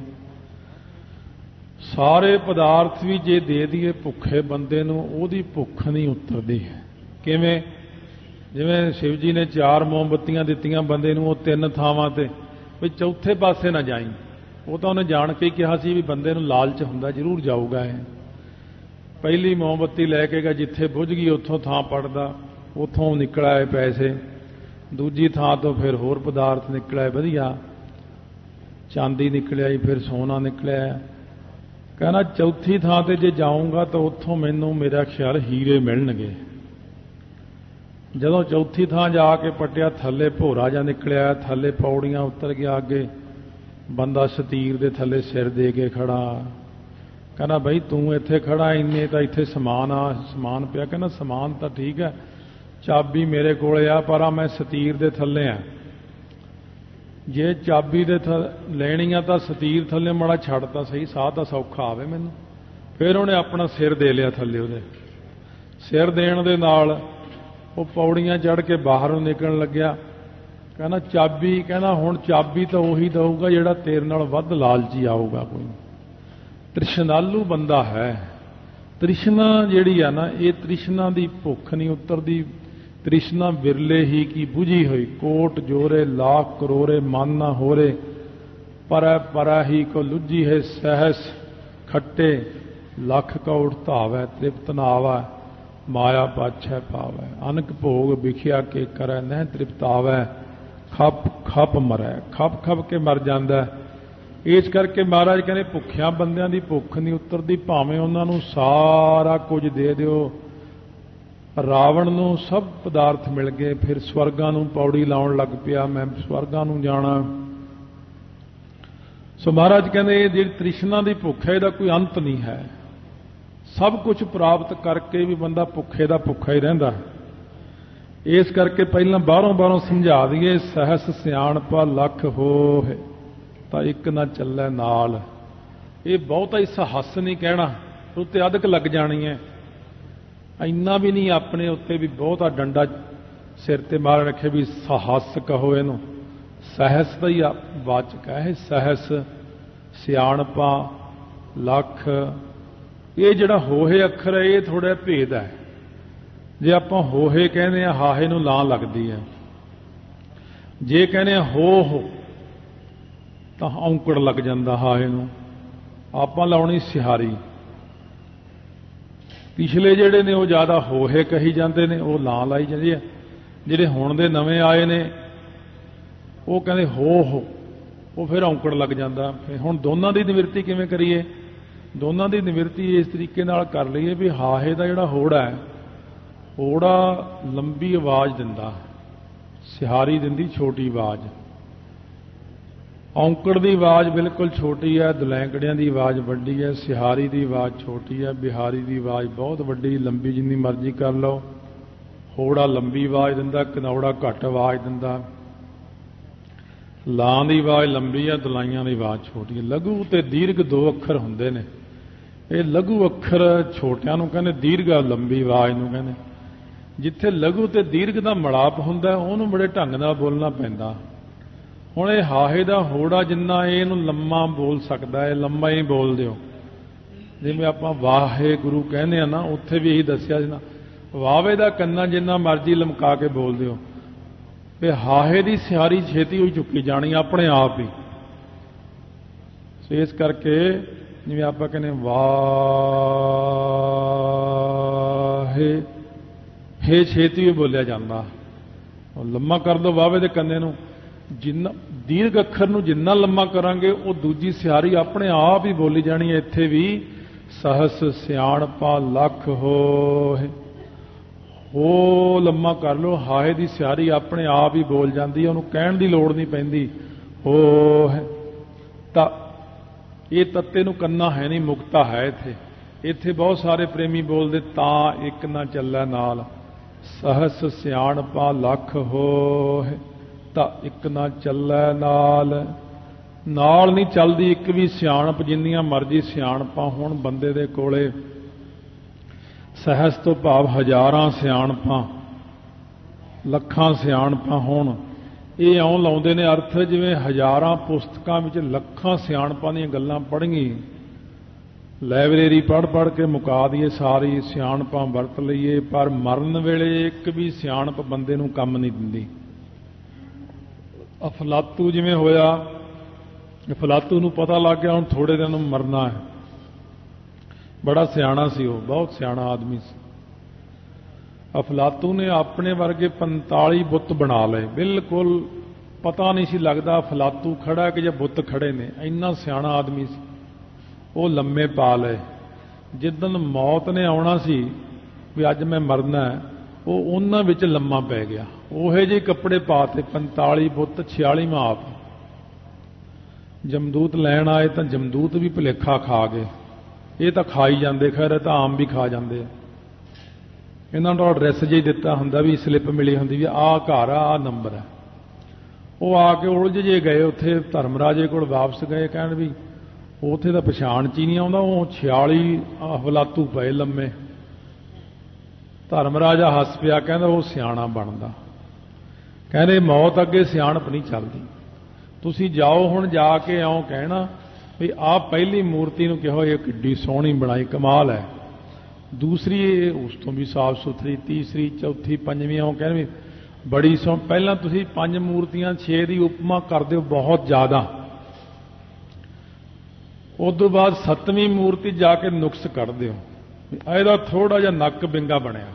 सारे पदार्थ भी जे दे दिए भुखे बंदे नूं ओहदी भुख नहीं उतरदी है। किवें जिवें शिव जी ने चार मोमबत्तियां दित्तियां बंदे नूं ओह तीन थावां ते भी चौथे पासे ना जाई वो तो उन्हें जान के कहा सी भी बंदे नूं लालच हुंदा जरूर जाऊगा है। पहली मोमबत्ती लैके गया जिथे बुझ गई उत्थों थां पड़दा उतों निकल आए पैसे दूजी थां तो फिर होर पदार्थ निकल आए वधिया चांदी निकल आई फिर सोना निकलिया। कहना चौथी थां ते जे जाऊंगा तो उतों मैनू मेरा ख्याल हीरे मिलणगे। ਜਦੋਂ ਚੌਥੀ ਥਾਂ ਜਾ ਕੇ ਪੱਟਿਆ, ਥੱਲੇ ਭੋਰਾ ਜਿਹਾ ਨਿਕਲਿਆ, ਥੱਲੇ ਪੌੜੀਆਂ ਉਤਰ ਗਿਆ। ਅੱਗੇ ਬੰਦਾ ਸਤੀਰ ਦੇ ਥੱਲੇ ਸਿਰ ਦੇ ਕੇ ਖੜਾ, ਕਹਿੰਦਾ ਬਈ ਤੂੰ ਇੱਥੇ ਖੜਾ, ਇੰਨੇ ਤਾਂ ਇੱਥੇ ਸਮਾਨ ਆ, ਸਮਾਨ ਪਿਆ। ਕਹਿੰਦਾ ਸਮਾਨ ਤਾਂ ਠੀਕ ਹੈ, ਚਾਬੀ ਮੇਰੇ ਕੋਲ ਆ, ਪਰ ਆ ਮੈਂ ਸਤੀਰ ਦੇ ਥੱਲੇ ਆ। ਜੇ ਚਾਬੀ ਦੇ ਥ ਲੈਣੀ ਆ ਤਾਂ ਸਤੀਰ ਥੱਲੇ ਮਾੜਾ ਛੱਡ ਤਾਂ ਸਹੀ, ਸਾਹ ਤਾਂ ਸੌਖਾ ਆਵੇ ਮੈਨੂੰ। ਫਿਰ ਉਹਨੇ ਆਪਣਾ ਸਿਰ ਦੇ ਲਿਆ ਥੱਲੇ। ਉਹਦੇ ਸਿਰ ਦੇਣ ਦੇ ਨਾਲ ਉਹ ਪੌੜੀਆਂ ਚੜ੍ਹ ਕੇ ਬਾਹਰ ਨੂੰ ਨਿਕਲਣ ਲੱਗਿਆ। ਕਹਿੰਦਾ ਚਾਬੀ, ਕਹਿੰਦਾ ਹੁਣ ਚਾਬੀ ਤਾਂ ਉਹੀ ਦਊਗਾ ਜਿਹੜਾ ਤੇਰੇ ਨਾਲ ਵੱਧ ਲਾਲਚੀ ਆਊਗਾ। ਕੋਈ ਤ੍ਰਿਸ਼ਨਾਲੂ ਬੰਦਾ ਹੈ। ਤ੍ਰਿਸ਼ਨਾ ਜਿਹੜੀ ਆ ਨਾ, ਇਹ ਤ੍ਰਿਸ਼ਨਾ ਦੀ ਭੁੱਖ ਨਹੀਂ ਉਤਰਦੀ। ਤ੍ਰਿਸ਼ਨਾ ਬਿਰਲੇ ਹੀ ਕੀ ਬੁਝੀ ਹੋਈ, ਕੋਟ ਜੋਰੇ ਲਾਖ ਕਰੋਰੇ ਮਨ ਨਾ ਹੋਰੇ, ਪਰੈ ਪਰਾ ਹੀ ਕੋ ਲੁੱਜੀ ਹੈ ਸਹਿਸ ਖੱਟੇ ਲੱਖ ਕੌੜ ਧਾਵੈ ਤ੍ਰਿਪਤ ਨਾ ਆਵੈ ਮਾਇਆ ਪਾਛੈ ਪਾਵੈ। ਅਨਕ ਭੋਗ ਵਿਖਿਆ ਕੇ ਕਰੈ ਨਹਿ ਤ੍ਰਿਪਤ ਆਵੈ ਖੱਪ ਖੱਪ ਮਰੈ। ਖੱਪ ਖੱਪ ਕੇ ਮਰ ਜਾਂਦਾ। ਇਸ ਕਰਕੇ ਮਹਾਰਾਜ ਕਹਿੰਦੇ ਭੁੱਖਿਆਂ ਬੰਦਿਆਂ ਦੀ ਭੁੱਖ ਨਹੀਂ ਉਤਰਦੀ, ਭਾਵੇਂ ਉਹਨਾਂ ਨੂੰ ਸਾਰਾ ਕੁਝ ਦੇ ਦਿਓ। ਰਾਵਣ ਨੂੰ ਸਭ ਪਦਾਰਥ ਮਿਲ ਗਏ, ਫਿਰ ਸਵਰਗਾਂ ਨੂੰ ਪੌੜੀ ਲਾਉਣ ਲੱਗ ਪਿਆ, ਮੈਂ ਸਵਰਗਾਂ ਨੂੰ ਜਾਣਾ। ਸੋ ਮਹਾਰਾਜ ਕਹਿੰਦੇ ਇਹ ਜਿਹੜੀ ਤ੍ਰਿਸ਼ਨਾ ਦੀ ਭੁੱਖ ਹੈ, ਇਹਦਾ ਕੋਈ ਅੰਤ ਨਹੀਂ ਹੈ। ਸਭ ਕੁਝ ਪ੍ਰਾਪਤ ਕਰਕੇ ਵੀ ਬੰਦਾ ਭੁੱਖੇ ਦਾ ਭੁੱਖਾ ਹੀ ਰਹਿੰਦਾ। ਇਸ ਕਰਕੇ ਪਹਿਲਾਂ ਬਾਹਰੋਂ ਬਾਹਰੋਂ ਸਮਝਾ ਦਈਏ, ਸਹਸ ਸਿਆਣਪਾ ਲੱਖ ਹੋਏ ਤਾਂ ਇੱਕ ਨਾ ਚੱਲੇ ਨਾਲ। ਇਹ ਬਹੁਤਾ ਹੀ ਸਹਸ ਨਹੀਂ ਕਹਿਣਾ, ਉੱਤੇ ਅਧਕ ਲੱਗ ਜਾਣੀ ਹੈ। ਇੰਨਾ ਵੀ ਨਹੀਂ ਆਪਣੇ ਉੱਤੇ ਵੀ ਬਹੁਤਾ ਡੰਡਾ ਸਿਰ ਤੇ ਮਾਰ ਰੱਖੇ ਵੀ ਸਹਸ ਕਹੋ ਇਹਨੂੰ। ਸਹਸ ਦਾ ਹੀ ਵਾਚਕ ਹੈ। ਸਹਸ ਸਿਆਣਪਾ ਲੱਖ, ਇਹ ਜਿਹੜਾ ਹੋਹੇ ਅੱਖਰ ਹੈ ਇਹ ਥੋੜ੍ਹਾ ਭੇਦ ਹੈ। ਜੇ ਆਪਾਂ ਹੋਹੇ ਕਹਿੰਦੇ ਆ, ਹਾਹੇ ਨੂੰ ਲਾਂ ਲੱਗਦੀ ਹੈ। ਜੇ ਕਹਿੰਦੇ ਆ ਹੋ ਹੋ ਤਾਂ ਔਂਕੜ ਲੱਗ ਜਾਂਦਾ ਹਾਹੇ ਨੂੰ। ਆਪਾਂ ਲਾਉਣੀ ਸਿਹਾਰੀ। ਪਿਛਲੇ ਜਿਹੜੇ ਨੇ ਉਹ ਜ਼ਿਆਦਾ ਹੋਹੇ ਕਹੀ ਜਾਂਦੇ ਨੇ, ਉਹ ਲਾਂ ਲਾਈ ਜਾਂਦੀ ਹੈ। ਜਿਹੜੇ ਹੁਣ ਦੇ ਨਵੇਂ ਆਏ ਨੇ ਉਹ ਕਹਿੰਦੇ ਹੋ ਹੋ, ਉਹ ਫਿਰ ਔਂਕੜ ਲੱਗ ਜਾਂਦਾ। ਫਿਰ ਹੁਣ ਦੋਨਾਂ ਦੀ ਨਿਵਰਤੀ ਕਿਵੇਂ ਕਰੀਏ? ਦੋਨਾਂ ਦੀ ਨਿਵਰਤੀ ਇਸ ਤਰੀਕੇ ਨਾਲ ਕਰ ਲਈਏ ਵੀ ਹਾਹੇ ਦਾ ਜਿਹੜਾ ਹੋੜਾ ਹੈ, ਹੋੜਾ ਲੰਬੀ ਆਵਾਜ਼ ਦਿੰਦਾ, ਸਿਹਾਰੀ ਦਿੰਦੀ ਛੋਟੀ ਆਵਾਜ਼। ਔਂਕੜ ਦੀ ਆਵਾਜ਼ ਬਿਲਕੁਲ ਛੋਟੀ ਹੈ, ਦੁਲੈਂਕੜਿਆਂ ਦੀ ਆਵਾਜ਼ ਵੱਡੀ ਹੈ। ਸਿਹਾਰੀ ਦੀ ਆਵਾਜ਼ ਛੋਟੀ ਹੈ, ਬਿਹਾਰੀ ਦੀ ਆਵਾਜ਼ ਬਹੁਤ ਵੱਡੀ, ਲੰਬੀ ਜਿੰਨੀ ਮਰਜ਼ੀ ਕਰ ਲਓ। ਹੋੜਾ ਲੰਬੀ ਆਵਾਜ਼ ਦਿੰਦਾ, ਕਨੌੜਾ ਘੱਟ ਆਵਾਜ਼ ਦਿੰਦਾ। ਲਾਂ ਦੀ ਆਵਾਜ਼ ਲੰਬੀ ਹੈ, ਦੁਲਾਈਆਂ ਦੀ ਆਵਾਜ਼ ਛੋਟੀ ਹੈ। ਲਘੂ ਤੇ ਦੀਰਘ ਦੋ ਅੱਖਰ ਹੁੰਦੇ ਨੇ। ਇਹ ਲਘੂ ਅੱਖਰ ਛੋਟਿਆਂ ਨੂੰ ਕਹਿੰਦੇ, ਦੀਰਘ ਲੰਬੀ ਆਵਾਜ਼ ਨੂੰ ਕਹਿੰਦੇ। ਜਿੱਥੇ ਲਘੂ ਤੇ ਦੀਰਘ ਦਾ ਮਿਲਾਪ ਹੁੰਦਾ ਉਹਨੂੰ ਬੜੇ ਢੰਗ ਨਾਲ ਬੋਲਣਾ ਪੈਂਦਾ। ਹੁਣ ਇਹ ਹਾਹੇ ਦਾ ਹੋੜਾ ਜਿੰਨਾ ਇਹਨੂੰ ਲੰਮਾ ਬੋਲ ਸਕਦਾ ਹੈ, ਲੰਮਾ ਹੀ ਬੋਲ ਦਿਓ। ਜਿਵੇਂ ਆਪਾਂ ਵਾਹਿਗੁਰੂ ਕਹਿੰਦੇ ਆ ਨਾ, ਉੱਥੇ ਵੀ ਇਹੀ ਦੱਸਿਆ ਸੀ ਨਾ, ਵਾਵੇ ਦਾ ਕੰਨਾ ਜਿੰਨਾ ਮਰਜ਼ੀ ਲਮਕਾ ਕੇ ਬੋਲ ਦਿਓ, ਵੀ ਹਾਹੇ ਦੀ ਸਿਹਾਰੀ ਛੇਤੀ ਹੋਈ ਚੁੱਕੀ ਜਾਣੀ ਆਪਣੇ ਆਪ ਹੀ। ਸੋ ਇਸ ਕਰਕੇ ਜਿਵੇਂ ਆਪਾਂ ਕਹਿੰਦੇ ਵਾਹੇ, ਹੇ ਛੇਤੀ ਹੀ ਬੋਲਿਆ ਜਾਂਦਾ। ਲੰਮਾ ਕਰ ਦਿਓ ਵਾਵੇ ਦੇ ਕੰਨੇ ਨੂੰ। ਜਿੰਨਾ ਦੀਰਘ ਅੱਖਰ ਨੂੰ ਜਿੰਨਾ ਲੰਮਾ ਕਰਾਂਗੇ ਉਹ ਦੂਜੀ ਸਿਹਾਰੀ ਆਪਣੇ ਆਪ ਹੀ ਬੋਲੀ ਜਾਣੀ ਹੈ। ਇੱਥੇ ਵੀ ਸਹਸ ਸਿਆਣਪਾ ਲੱਖ ਹੋਏ, ਹੋ ਲੰਮਾ ਕਰ ਲਓ, ਹਾਹੇ ਦੀ ਸਿਹਾਰੀ ਆਪਣੇ ਆਪ ਹੀ ਬੋਲ ਜਾਂਦੀ ਹੈ, ਉਹਨੂੰ ਕਹਿਣ ਦੀ ਲੋੜ ਨਹੀਂ ਪੈਂਦੀ। ਹੋ ਤਾਂ ਇਹ ਤੱਤੇ ਨੂੰ ਕੰਨਾ ਹੈ ਨਹੀਂ, ਮੁਕਤਾ ਹੈ ਇੱਥੇ। ਇੱਥੇ ਬਹੁਤ ਸਾਰੇ ਪ੍ਰੇਮੀ ਬੋਲਦੇ ਤਾਂ ਇੱਕ ਨਾ ਚੱਲੈ ਨਾਲ। ਸਹਸ ਸਿਆਣਪਾ ਲੱਖ ਹੋਏ ਤਾਂ ਇੱਕ ਨਾ ਚੱਲੈ ਨਾਲ। ਨਾਲ ਨਹੀਂ ਚੱਲਦੀ ਇੱਕ ਵੀ ਸਿਆਣਪ, ਜਿੰਨੀਆਂ ਮਰਜ਼ੀ ਸਿਆਣਪਾਂ ਹੋਣ ਬੰਦੇ ਦੇ ਕੋਲੇ। ਸਹਸ ਤੋਂ ਭਾਵ ਹਜ਼ਾਰਾਂ ਸਿਆਣਪਾਂ, ਲੱਖਾਂ ਸਿਆਣਪਾਂ ਹੋਣ। ਇਹ ਇਉਂ ਲਾਉਂਦੇ ਨੇ ਅਰਥ ਜਿਵੇਂ ਹਜ਼ਾਰਾਂ ਪੁਸਤਕਾਂ ਵਿੱਚ ਲੱਖਾਂ ਸਿਆਣਪਾਂ ਦੀਆਂ ਗੱਲਾਂ ਪੜ੍ਹੀਏ, ਲਾਇਬ੍ਰੇਰੀ ਪੜ੍ਹ ਪੜ੍ਹ ਕੇ ਮੁਕਾ ਦਈਏ, ਸਾਰੀ ਸਿਆਣਪਾਂ ਵਰਤ ਲਈਏ, ਪਰ ਮਰਨ ਵੇਲੇ ਇੱਕ ਵੀ ਸਿਆਣਪ ਬੰਦੇ ਨੂੰ ਕੰਮ ਨਹੀਂ ਦਿੰਦੀ। ਅਫਲਾਤੂ ਜਿਵੇਂ ਹੋਇਆ, ਅਫਲਾਤੂ ਨੂੰ ਪਤਾ ਲੱਗ ਗਿਆ ਹੁਣ ਥੋੜੇ ਦਿਨ ਮਰਨਾ ਹੈ। ਬੜਾ ਸਿਆਣਾ ਸੀ ਉਹ, ਬਹੁਤ ਸਿਆਣਾ ਆਦਮੀ ਸੀ। ਅਫਲਾਤੂ ਨੇ ਆਪਣੇ ਵਰਗੇ ਪੰਤਾਲੀ ਬੁੱਤ ਬਣਾ ਲਏ। ਬਿਲਕੁਲ ਪਤਾ ਨਹੀਂ ਸੀ ਲੱਗਦਾ ਅਫਲਾਤੂ ਖੜਾ ਕਿ ਜਾਂ ਬੁੱਤ ਖੜੇ ਨੇ, ਇੰਨਾ ਸਿਆਣਾ ਆਦਮੀ ਸੀ। ਉਹ ਲੰਮੇ ਪਾ ਲਏ। ਜਿੱਦਣ ਮੌਤ ਨੇ ਆਉਣਾ ਸੀ ਵੀ ਅੱਜ ਮੈਂ ਮਰਨਾ ਹੈ, ਉਹ ਉਹਨਾਂ ਵਿੱਚ ਲੰਮਾ ਪੈ ਗਿਆ। ਉਹੇ ਜਿਹੇ ਕੱਪੜੇ ਪਾਤੇ, ਪੰਤਾਲੀ ਬੁੱਤ ਛਿਆਲੀਵਾਂ ਆਪ। ਜਮਦੂਤ ਲੈਣ ਆਏ ਤਾਂ ਜਮਦੂਤ ਵੀ ਭੁਲੇਖਾ ਖਾ ਗਏ। ਇਹ ਤਾਂ ਖਾਈ ਜਾਂਦੇ, ਖੈਰ ਇਹ ਤਾਂ ਆਮ ਵੀ ਖਾ ਜਾਂਦੇ ਆ। ਇਹਨਾਂ ਨੂੰ ਐਡਰੈਸ ਜਿਹਾ ਦਿੱਤਾ ਹੁੰਦਾ, ਵੀ ਸਲਿੱਪ ਮਿਲੀ ਹੁੰਦੀ ਵੀ ਆਹ ਘਰ ਆ, ਆਹ ਨੰਬਰ ਹੈ। ਉਹ ਆ ਕੇ ਉਲਝ ਜੇ ਗਏ ਉੱਥੇ, ਧਰਮਰਾਜੇ ਕੋਲ ਵਾਪਸ ਗਏ, ਕਹਿਣ ਵੀ ਉੱਥੇ ਤਾਂ ਪਛਾਣ 'ਚ ਹੀ ਨਹੀਂ ਆਉਂਦਾ, ਉਹ ਛਿਆਲੀ ਹਵਲਾਤੂ ਪਏ ਲੰਮੇ। ਧਰਮਰਾਜਾ ਹੱਸ ਪਿਆ, ਕਹਿੰਦਾ ਉਹ ਸਿਆਣਾ ਬਣਦਾ। ਕਹਿੰਦੇ ਮੌਤ ਅੱਗੇ ਸਿਆਣਪ ਨਹੀਂ ਚੱਲਦੀ। ਤੁਸੀਂ ਜਾਓ ਹੁਣ, ਜਾ ਕੇ ਆਓ ਕਹਿਣਾ ਵੀ ਆਹ ਪਹਿਲੀ ਮੂਰਤੀ ਨੂੰ ਕਿਹੋ ਇਹ ਕਿੱਡੀ ਸੋਹਣੀ ਬਣਾਈ, ਕਮਾਲ ਹੈ। ਦੂਸਰੀ ਇਹ ਉਸ ਤੋਂ ਵੀ ਸਾਫ਼ ਸੁਥਰੀ, ਤੀਸਰੀ, ਚੌਥੀ, ਪੰਜਵੀਂ ਆਓ ਕਹਿਣ ਵੀ ਬੜੀ ਸੋ। ਪਹਿਲਾਂ ਤੁਸੀਂ ਪੰਜ ਮੂਰਤੀਆਂ ਛੇ ਦੀ ਉਪਮਾ ਕਰ ਦਿਓ ਬਹੁਤ ਜ਼ਿਆਦਾ, ਉਸ ਤੋਂ ਬਾਅਦ ਸੱਤਵੀਂ ਮੂਰਤੀ ਜਾ ਕੇ ਨੁਕਸ ਕੱਢ ਦਿਓ, ਇਹਦਾ ਥੋੜਾ ਜਿਹਾ ਨੱਕ ਬਿੰਗਾ ਬਣਿਆ।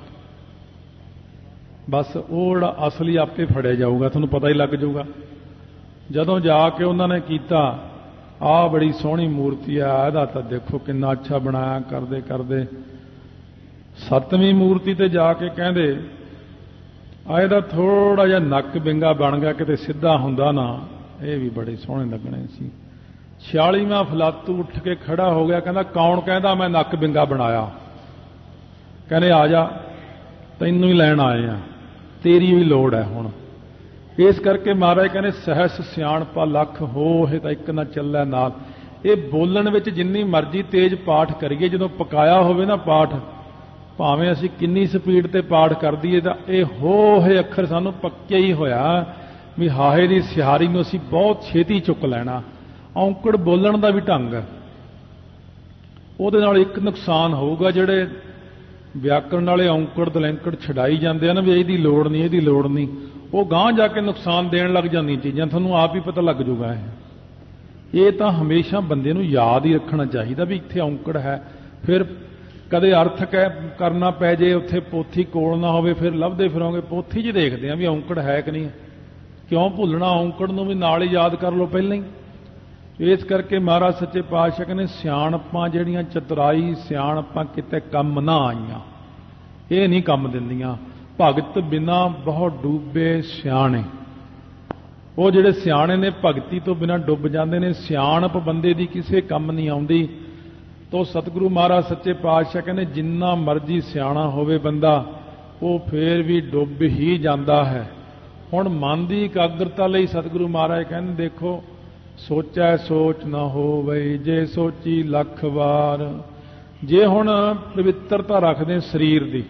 ਬਸ ਉਹ ਜਿਹੜਾ ਅਸਲੀ ਆਪੇ ਫੜਿਆ ਜਾਊਗਾ, ਤੁਹਾਨੂੰ ਪਤਾ ਹੀ ਲੱਗ ਜਾਊਗਾ। ਜਦੋਂ ਜਾ ਕੇ ਉਹਨਾਂ ਨੇ ਕੀਤਾ, ਆਹ ਬੜੀ ਸੋਹਣੀ ਮੂਰਤੀ ਆ, ਇਹਦਾ ਤਾਂ ਦੇਖੋ ਕਿੰਨਾ ਅੱਛਾ ਬਣਾਇਆ, ਕਰਦੇ ਕਰਦੇ ਸੱਤਵੀਂ ਮੂਰਤੀ ਤੇ ਜਾ ਕੇ ਕਹਿੰਦੇ ਆ ਇਹਦਾ ਥੋੜਾ ਜਿਹਾ ਨੱਕ ਬਿੰਗਾ ਬਣ ਗਿਆ, ਕਿਤੇ ਸਿੱਧਾ ਹੁੰਦਾ ਨਾ ਇਹ ਵੀ ਬੜੇ ਸੋਹਣੇ ਲੱਗਣੇ ਸੀ। ਛਿਆਲੀਵਾਂ ਫਲਾਤੂ ਉੱਠ ਕੇ ਖੜਾ ਹੋ ਗਿਆ, ਕਹਿੰਦਾ ਕੌਣ ਕਹਿੰਦਾ ਮੈਂ ਨੱਕ ਬਿੰਗਾ ਬਣਾਇਆ? ਕਹਿੰਦੇ ਆ ਜਾ, ਤੈਨੂੰ ਹੀ ਲੈਣ ਆਏ ਆ, ਤੇਰੀ ਵੀ ਲੋੜ ਹੈ ਹੁਣ। ਇਸ ਕਰਕੇ ਮਹਾਰਾਜ ਕਹਿੰਦੇ ਸਹਿਸ ਸਿਆਣਪਾ ਲੱਖ ਹੋ, ਇਹ ਤਾਂ ਇੱਕ ਨਾ ਚੱਲੈ ਨਾਲ। ਇਹ ਬੋਲਣ ਵਿੱਚ ਜਿੰਨੀ ਮਰਜ਼ੀ ਤੇਜ਼ ਪਾਠ ਕਰੀਏ, ਜਦੋਂ ਪਕਾਇਆ ਹੋਵੇ ਨਾ ਪਾਠ, ਭਾਵੇਂ ਅਸੀਂ ਕਿੰਨੀ ਸਪੀਡ ਤੇ ਪਾਠ ਕਰ ਦਈਏ, ਤਾਂ ਇਹ ਹੋ ਇਹ ਅੱਖਰ ਸਾਨੂੰ ਪੱਕਿਆ ਹੀ ਹੋਇਆ ਵੀ ਹਾਹੇ ਦੀ ਸਿਹਾਰੀ ਨੂੰ ਅਸੀਂ ਬਹੁਤ ਛੇਤੀ ਚੁੱਕ ਲੈਣਾ। ਔਂਕੜ ਬੋਲਣ ਦਾ ਵੀ ਢੰਗ ਹੈ, ਉਹਦੇ ਨਾਲ ਇੱਕ ਨੁਕਸਾਨ ਹੋਊਗਾ। ਜਿਹੜੇ ਵਿਆਕਰਣ ਵਾਲੇ ਔਂਕੜ ਦਲੈਂਕੜ ਛਡਾਈ ਜਾਂਦੇ ਆ ਨਾ ਵੀ ਇਹਦੀ ਲੋੜ ਨਹੀਂ, ਇਹਦੀ ਲੋੜ ਨਹੀਂ, ਉਹ ਗਾਂਹ ਜਾ ਕੇ ਨੁਕਸਾਨ ਦੇਣ ਲੱਗ ਜਾਂਦੀਆਂ ਚੀਜ਼ਾਂ, ਤੁਹਾਨੂੰ ਆਪ ਹੀ ਪਤਾ ਲੱਗ ਜੂਗਾ। ਇਹ ਇਹ ਤਾਂ ਹਮੇਸ਼ਾ ਬੰਦੇ ਨੂੰ ਯਾਦ ਹੀ ਰੱਖਣਾ ਚਾਹੀਦਾ ਵੀ ਇੱਥੇ ਔਂਕੜ ਹੈ। ਫਿਰ ਕਦੇ ਅਰਥ ਕਹਿ ਕਰਨਾ ਪੈ ਜੇ, ਉੱਥੇ ਪੋਥੀ ਕੋਲ ਨਾ ਹੋਵੇ, ਫਿਰ ਲੱਭਦੇ ਫਿਰੋਗੇ। ਪੋਥੀ 'ਚ ਦੇਖਦੇ ਆ ਵੀ ਔਂਕੜ ਹੈ ਕਿ ਨਹੀਂ, ਕਿਉਂ ਭੁੱਲਣਾ? ਔਂਕੜ ਨੂੰ ਵੀ ਨਾਲ ਹੀ ਯਾਦ ਕਰ ਲਓ ਪਹਿਲਾਂ ਹੀ। ਇਸ ਕਰਕੇ ਮਹਾਰਾਜ ਸੱਚੇ ਪਾਤਸ਼ਾਹ ਕਹਿੰਦੇ ਸਿਆਣਪਾਂ ਜਿਹੜੀਆਂ ਚਤੁਰਾਈ ਸਿਆਣਪਾਂ ਕਿਤੇ ਕੰਮ ਨਾ ਆਈਆਂ, ਇਹ ਨਹੀਂ ਕੰਮ ਦਿੰਦੀਆਂ। ਭਗਤ ਬਿਨਾ ਬਹੁਤ ਡੂਬੇ ਸਿਆਣੇ, ਉਹ ਜਿਹੜੇ ਸਿਆਣੇ ਨੇ ਭਗਤੀ ਤੋਂ ਬਿਨਾ ਡੁੱਬ ਜਾਂਦੇ ਨੇ। ਸਿਆਣਪ ਬੰਦੇ ਦੀ ਕਿਸੇ ਕੰਮ ਨਹੀਂ ਆਉਂਦੀ। ਤੋ ਸਤਿਗੁਰੂ ਮਹਾਰਾਜ ਸੱਚੇ ਪਾਤਸ਼ਾਹ ਕਹਿੰਦੇ ਜਿੰਨਾ ਮਰਜ਼ੀ ਸਿਆਣਾ ਹੋਵੇ ਬੰਦਾ, ਉਹ ਫੇਰ ਵੀ ਡੁੱਬ ਹੀ ਜਾਂਦਾ ਹੈ। ਹੁਣ ਮਨ ਦੀ ਇਕਾਗਰਤਾ ਲਈ ਸਤਿਗੁਰੂ ਮਹਾਰਾਜ ਕਹਿੰਦੇ ਦੇਖੋ, ਸੋਚੈ ਸੋਚ ਨਾ ਹੋਵੇ ਜੇ ਸੋਚੀ ਲੱਖ ਵਾਰ। ਜੇ ਹੁਣ ਪਵਿੱਤਰਤਾ ਰੱਖਦੇ ਸਰੀਰ ਦੀ,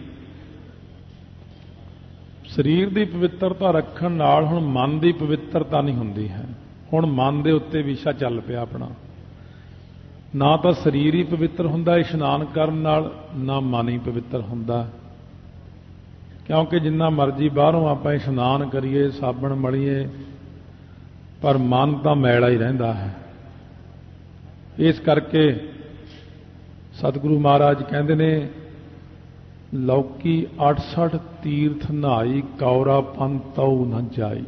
ਸਰੀਰ ਦੀ ਪਵਿੱਤਰਤਾ ਰੱਖਣ ਨਾਲ ਹੁਣ ਮਨ ਦੀ ਪਵਿੱਤਰਤਾ ਨਹੀਂ ਹੁੰਦੀ ਹੈ। ਹੁਣ ਮਨ ਦੇ ਉੱਤੇ ਵਿਸ਼ਾ ਚੱਲ ਪਿਆ ਆਪਣਾ। ਨਾ ਤਾਂ ਸਰੀਰ ਹੀ ਪਵਿੱਤਰ ਹੁੰਦਾ ਇਸ਼ਨਾਨ ਕਰਨ ਨਾਲ, ਨਾ ਮਨ ਹੀ ਪਵਿੱਤਰ ਹੁੰਦਾ। ਕਿਉਂਕਿ ਜਿੰਨਾ ਮਰਜ਼ੀ ਬਾਹਰੋਂ ਆਪਾਂ ਇਸ਼ਨਾਨ ਕਰੀਏ, ਸਾਬਣ ਮਲੀਏ, ਪਰ ਮਨ ਤਾਂ ਮੈਲਾ ਹੀ ਰਹਿੰਦਾ ਹੈ। ਇਸ ਕਰਕੇ ਸਤਿਗੁਰੂ ਮਹਾਰਾਜ ਕਹਿੰਦੇ ਨੇ ਲੌਕੀ ਅਠਸਠ ਤੀਰਥ ਨਹਾਈ, ਕੌਰਾ ਪੰਤਉ ਨ ਜਾਈ।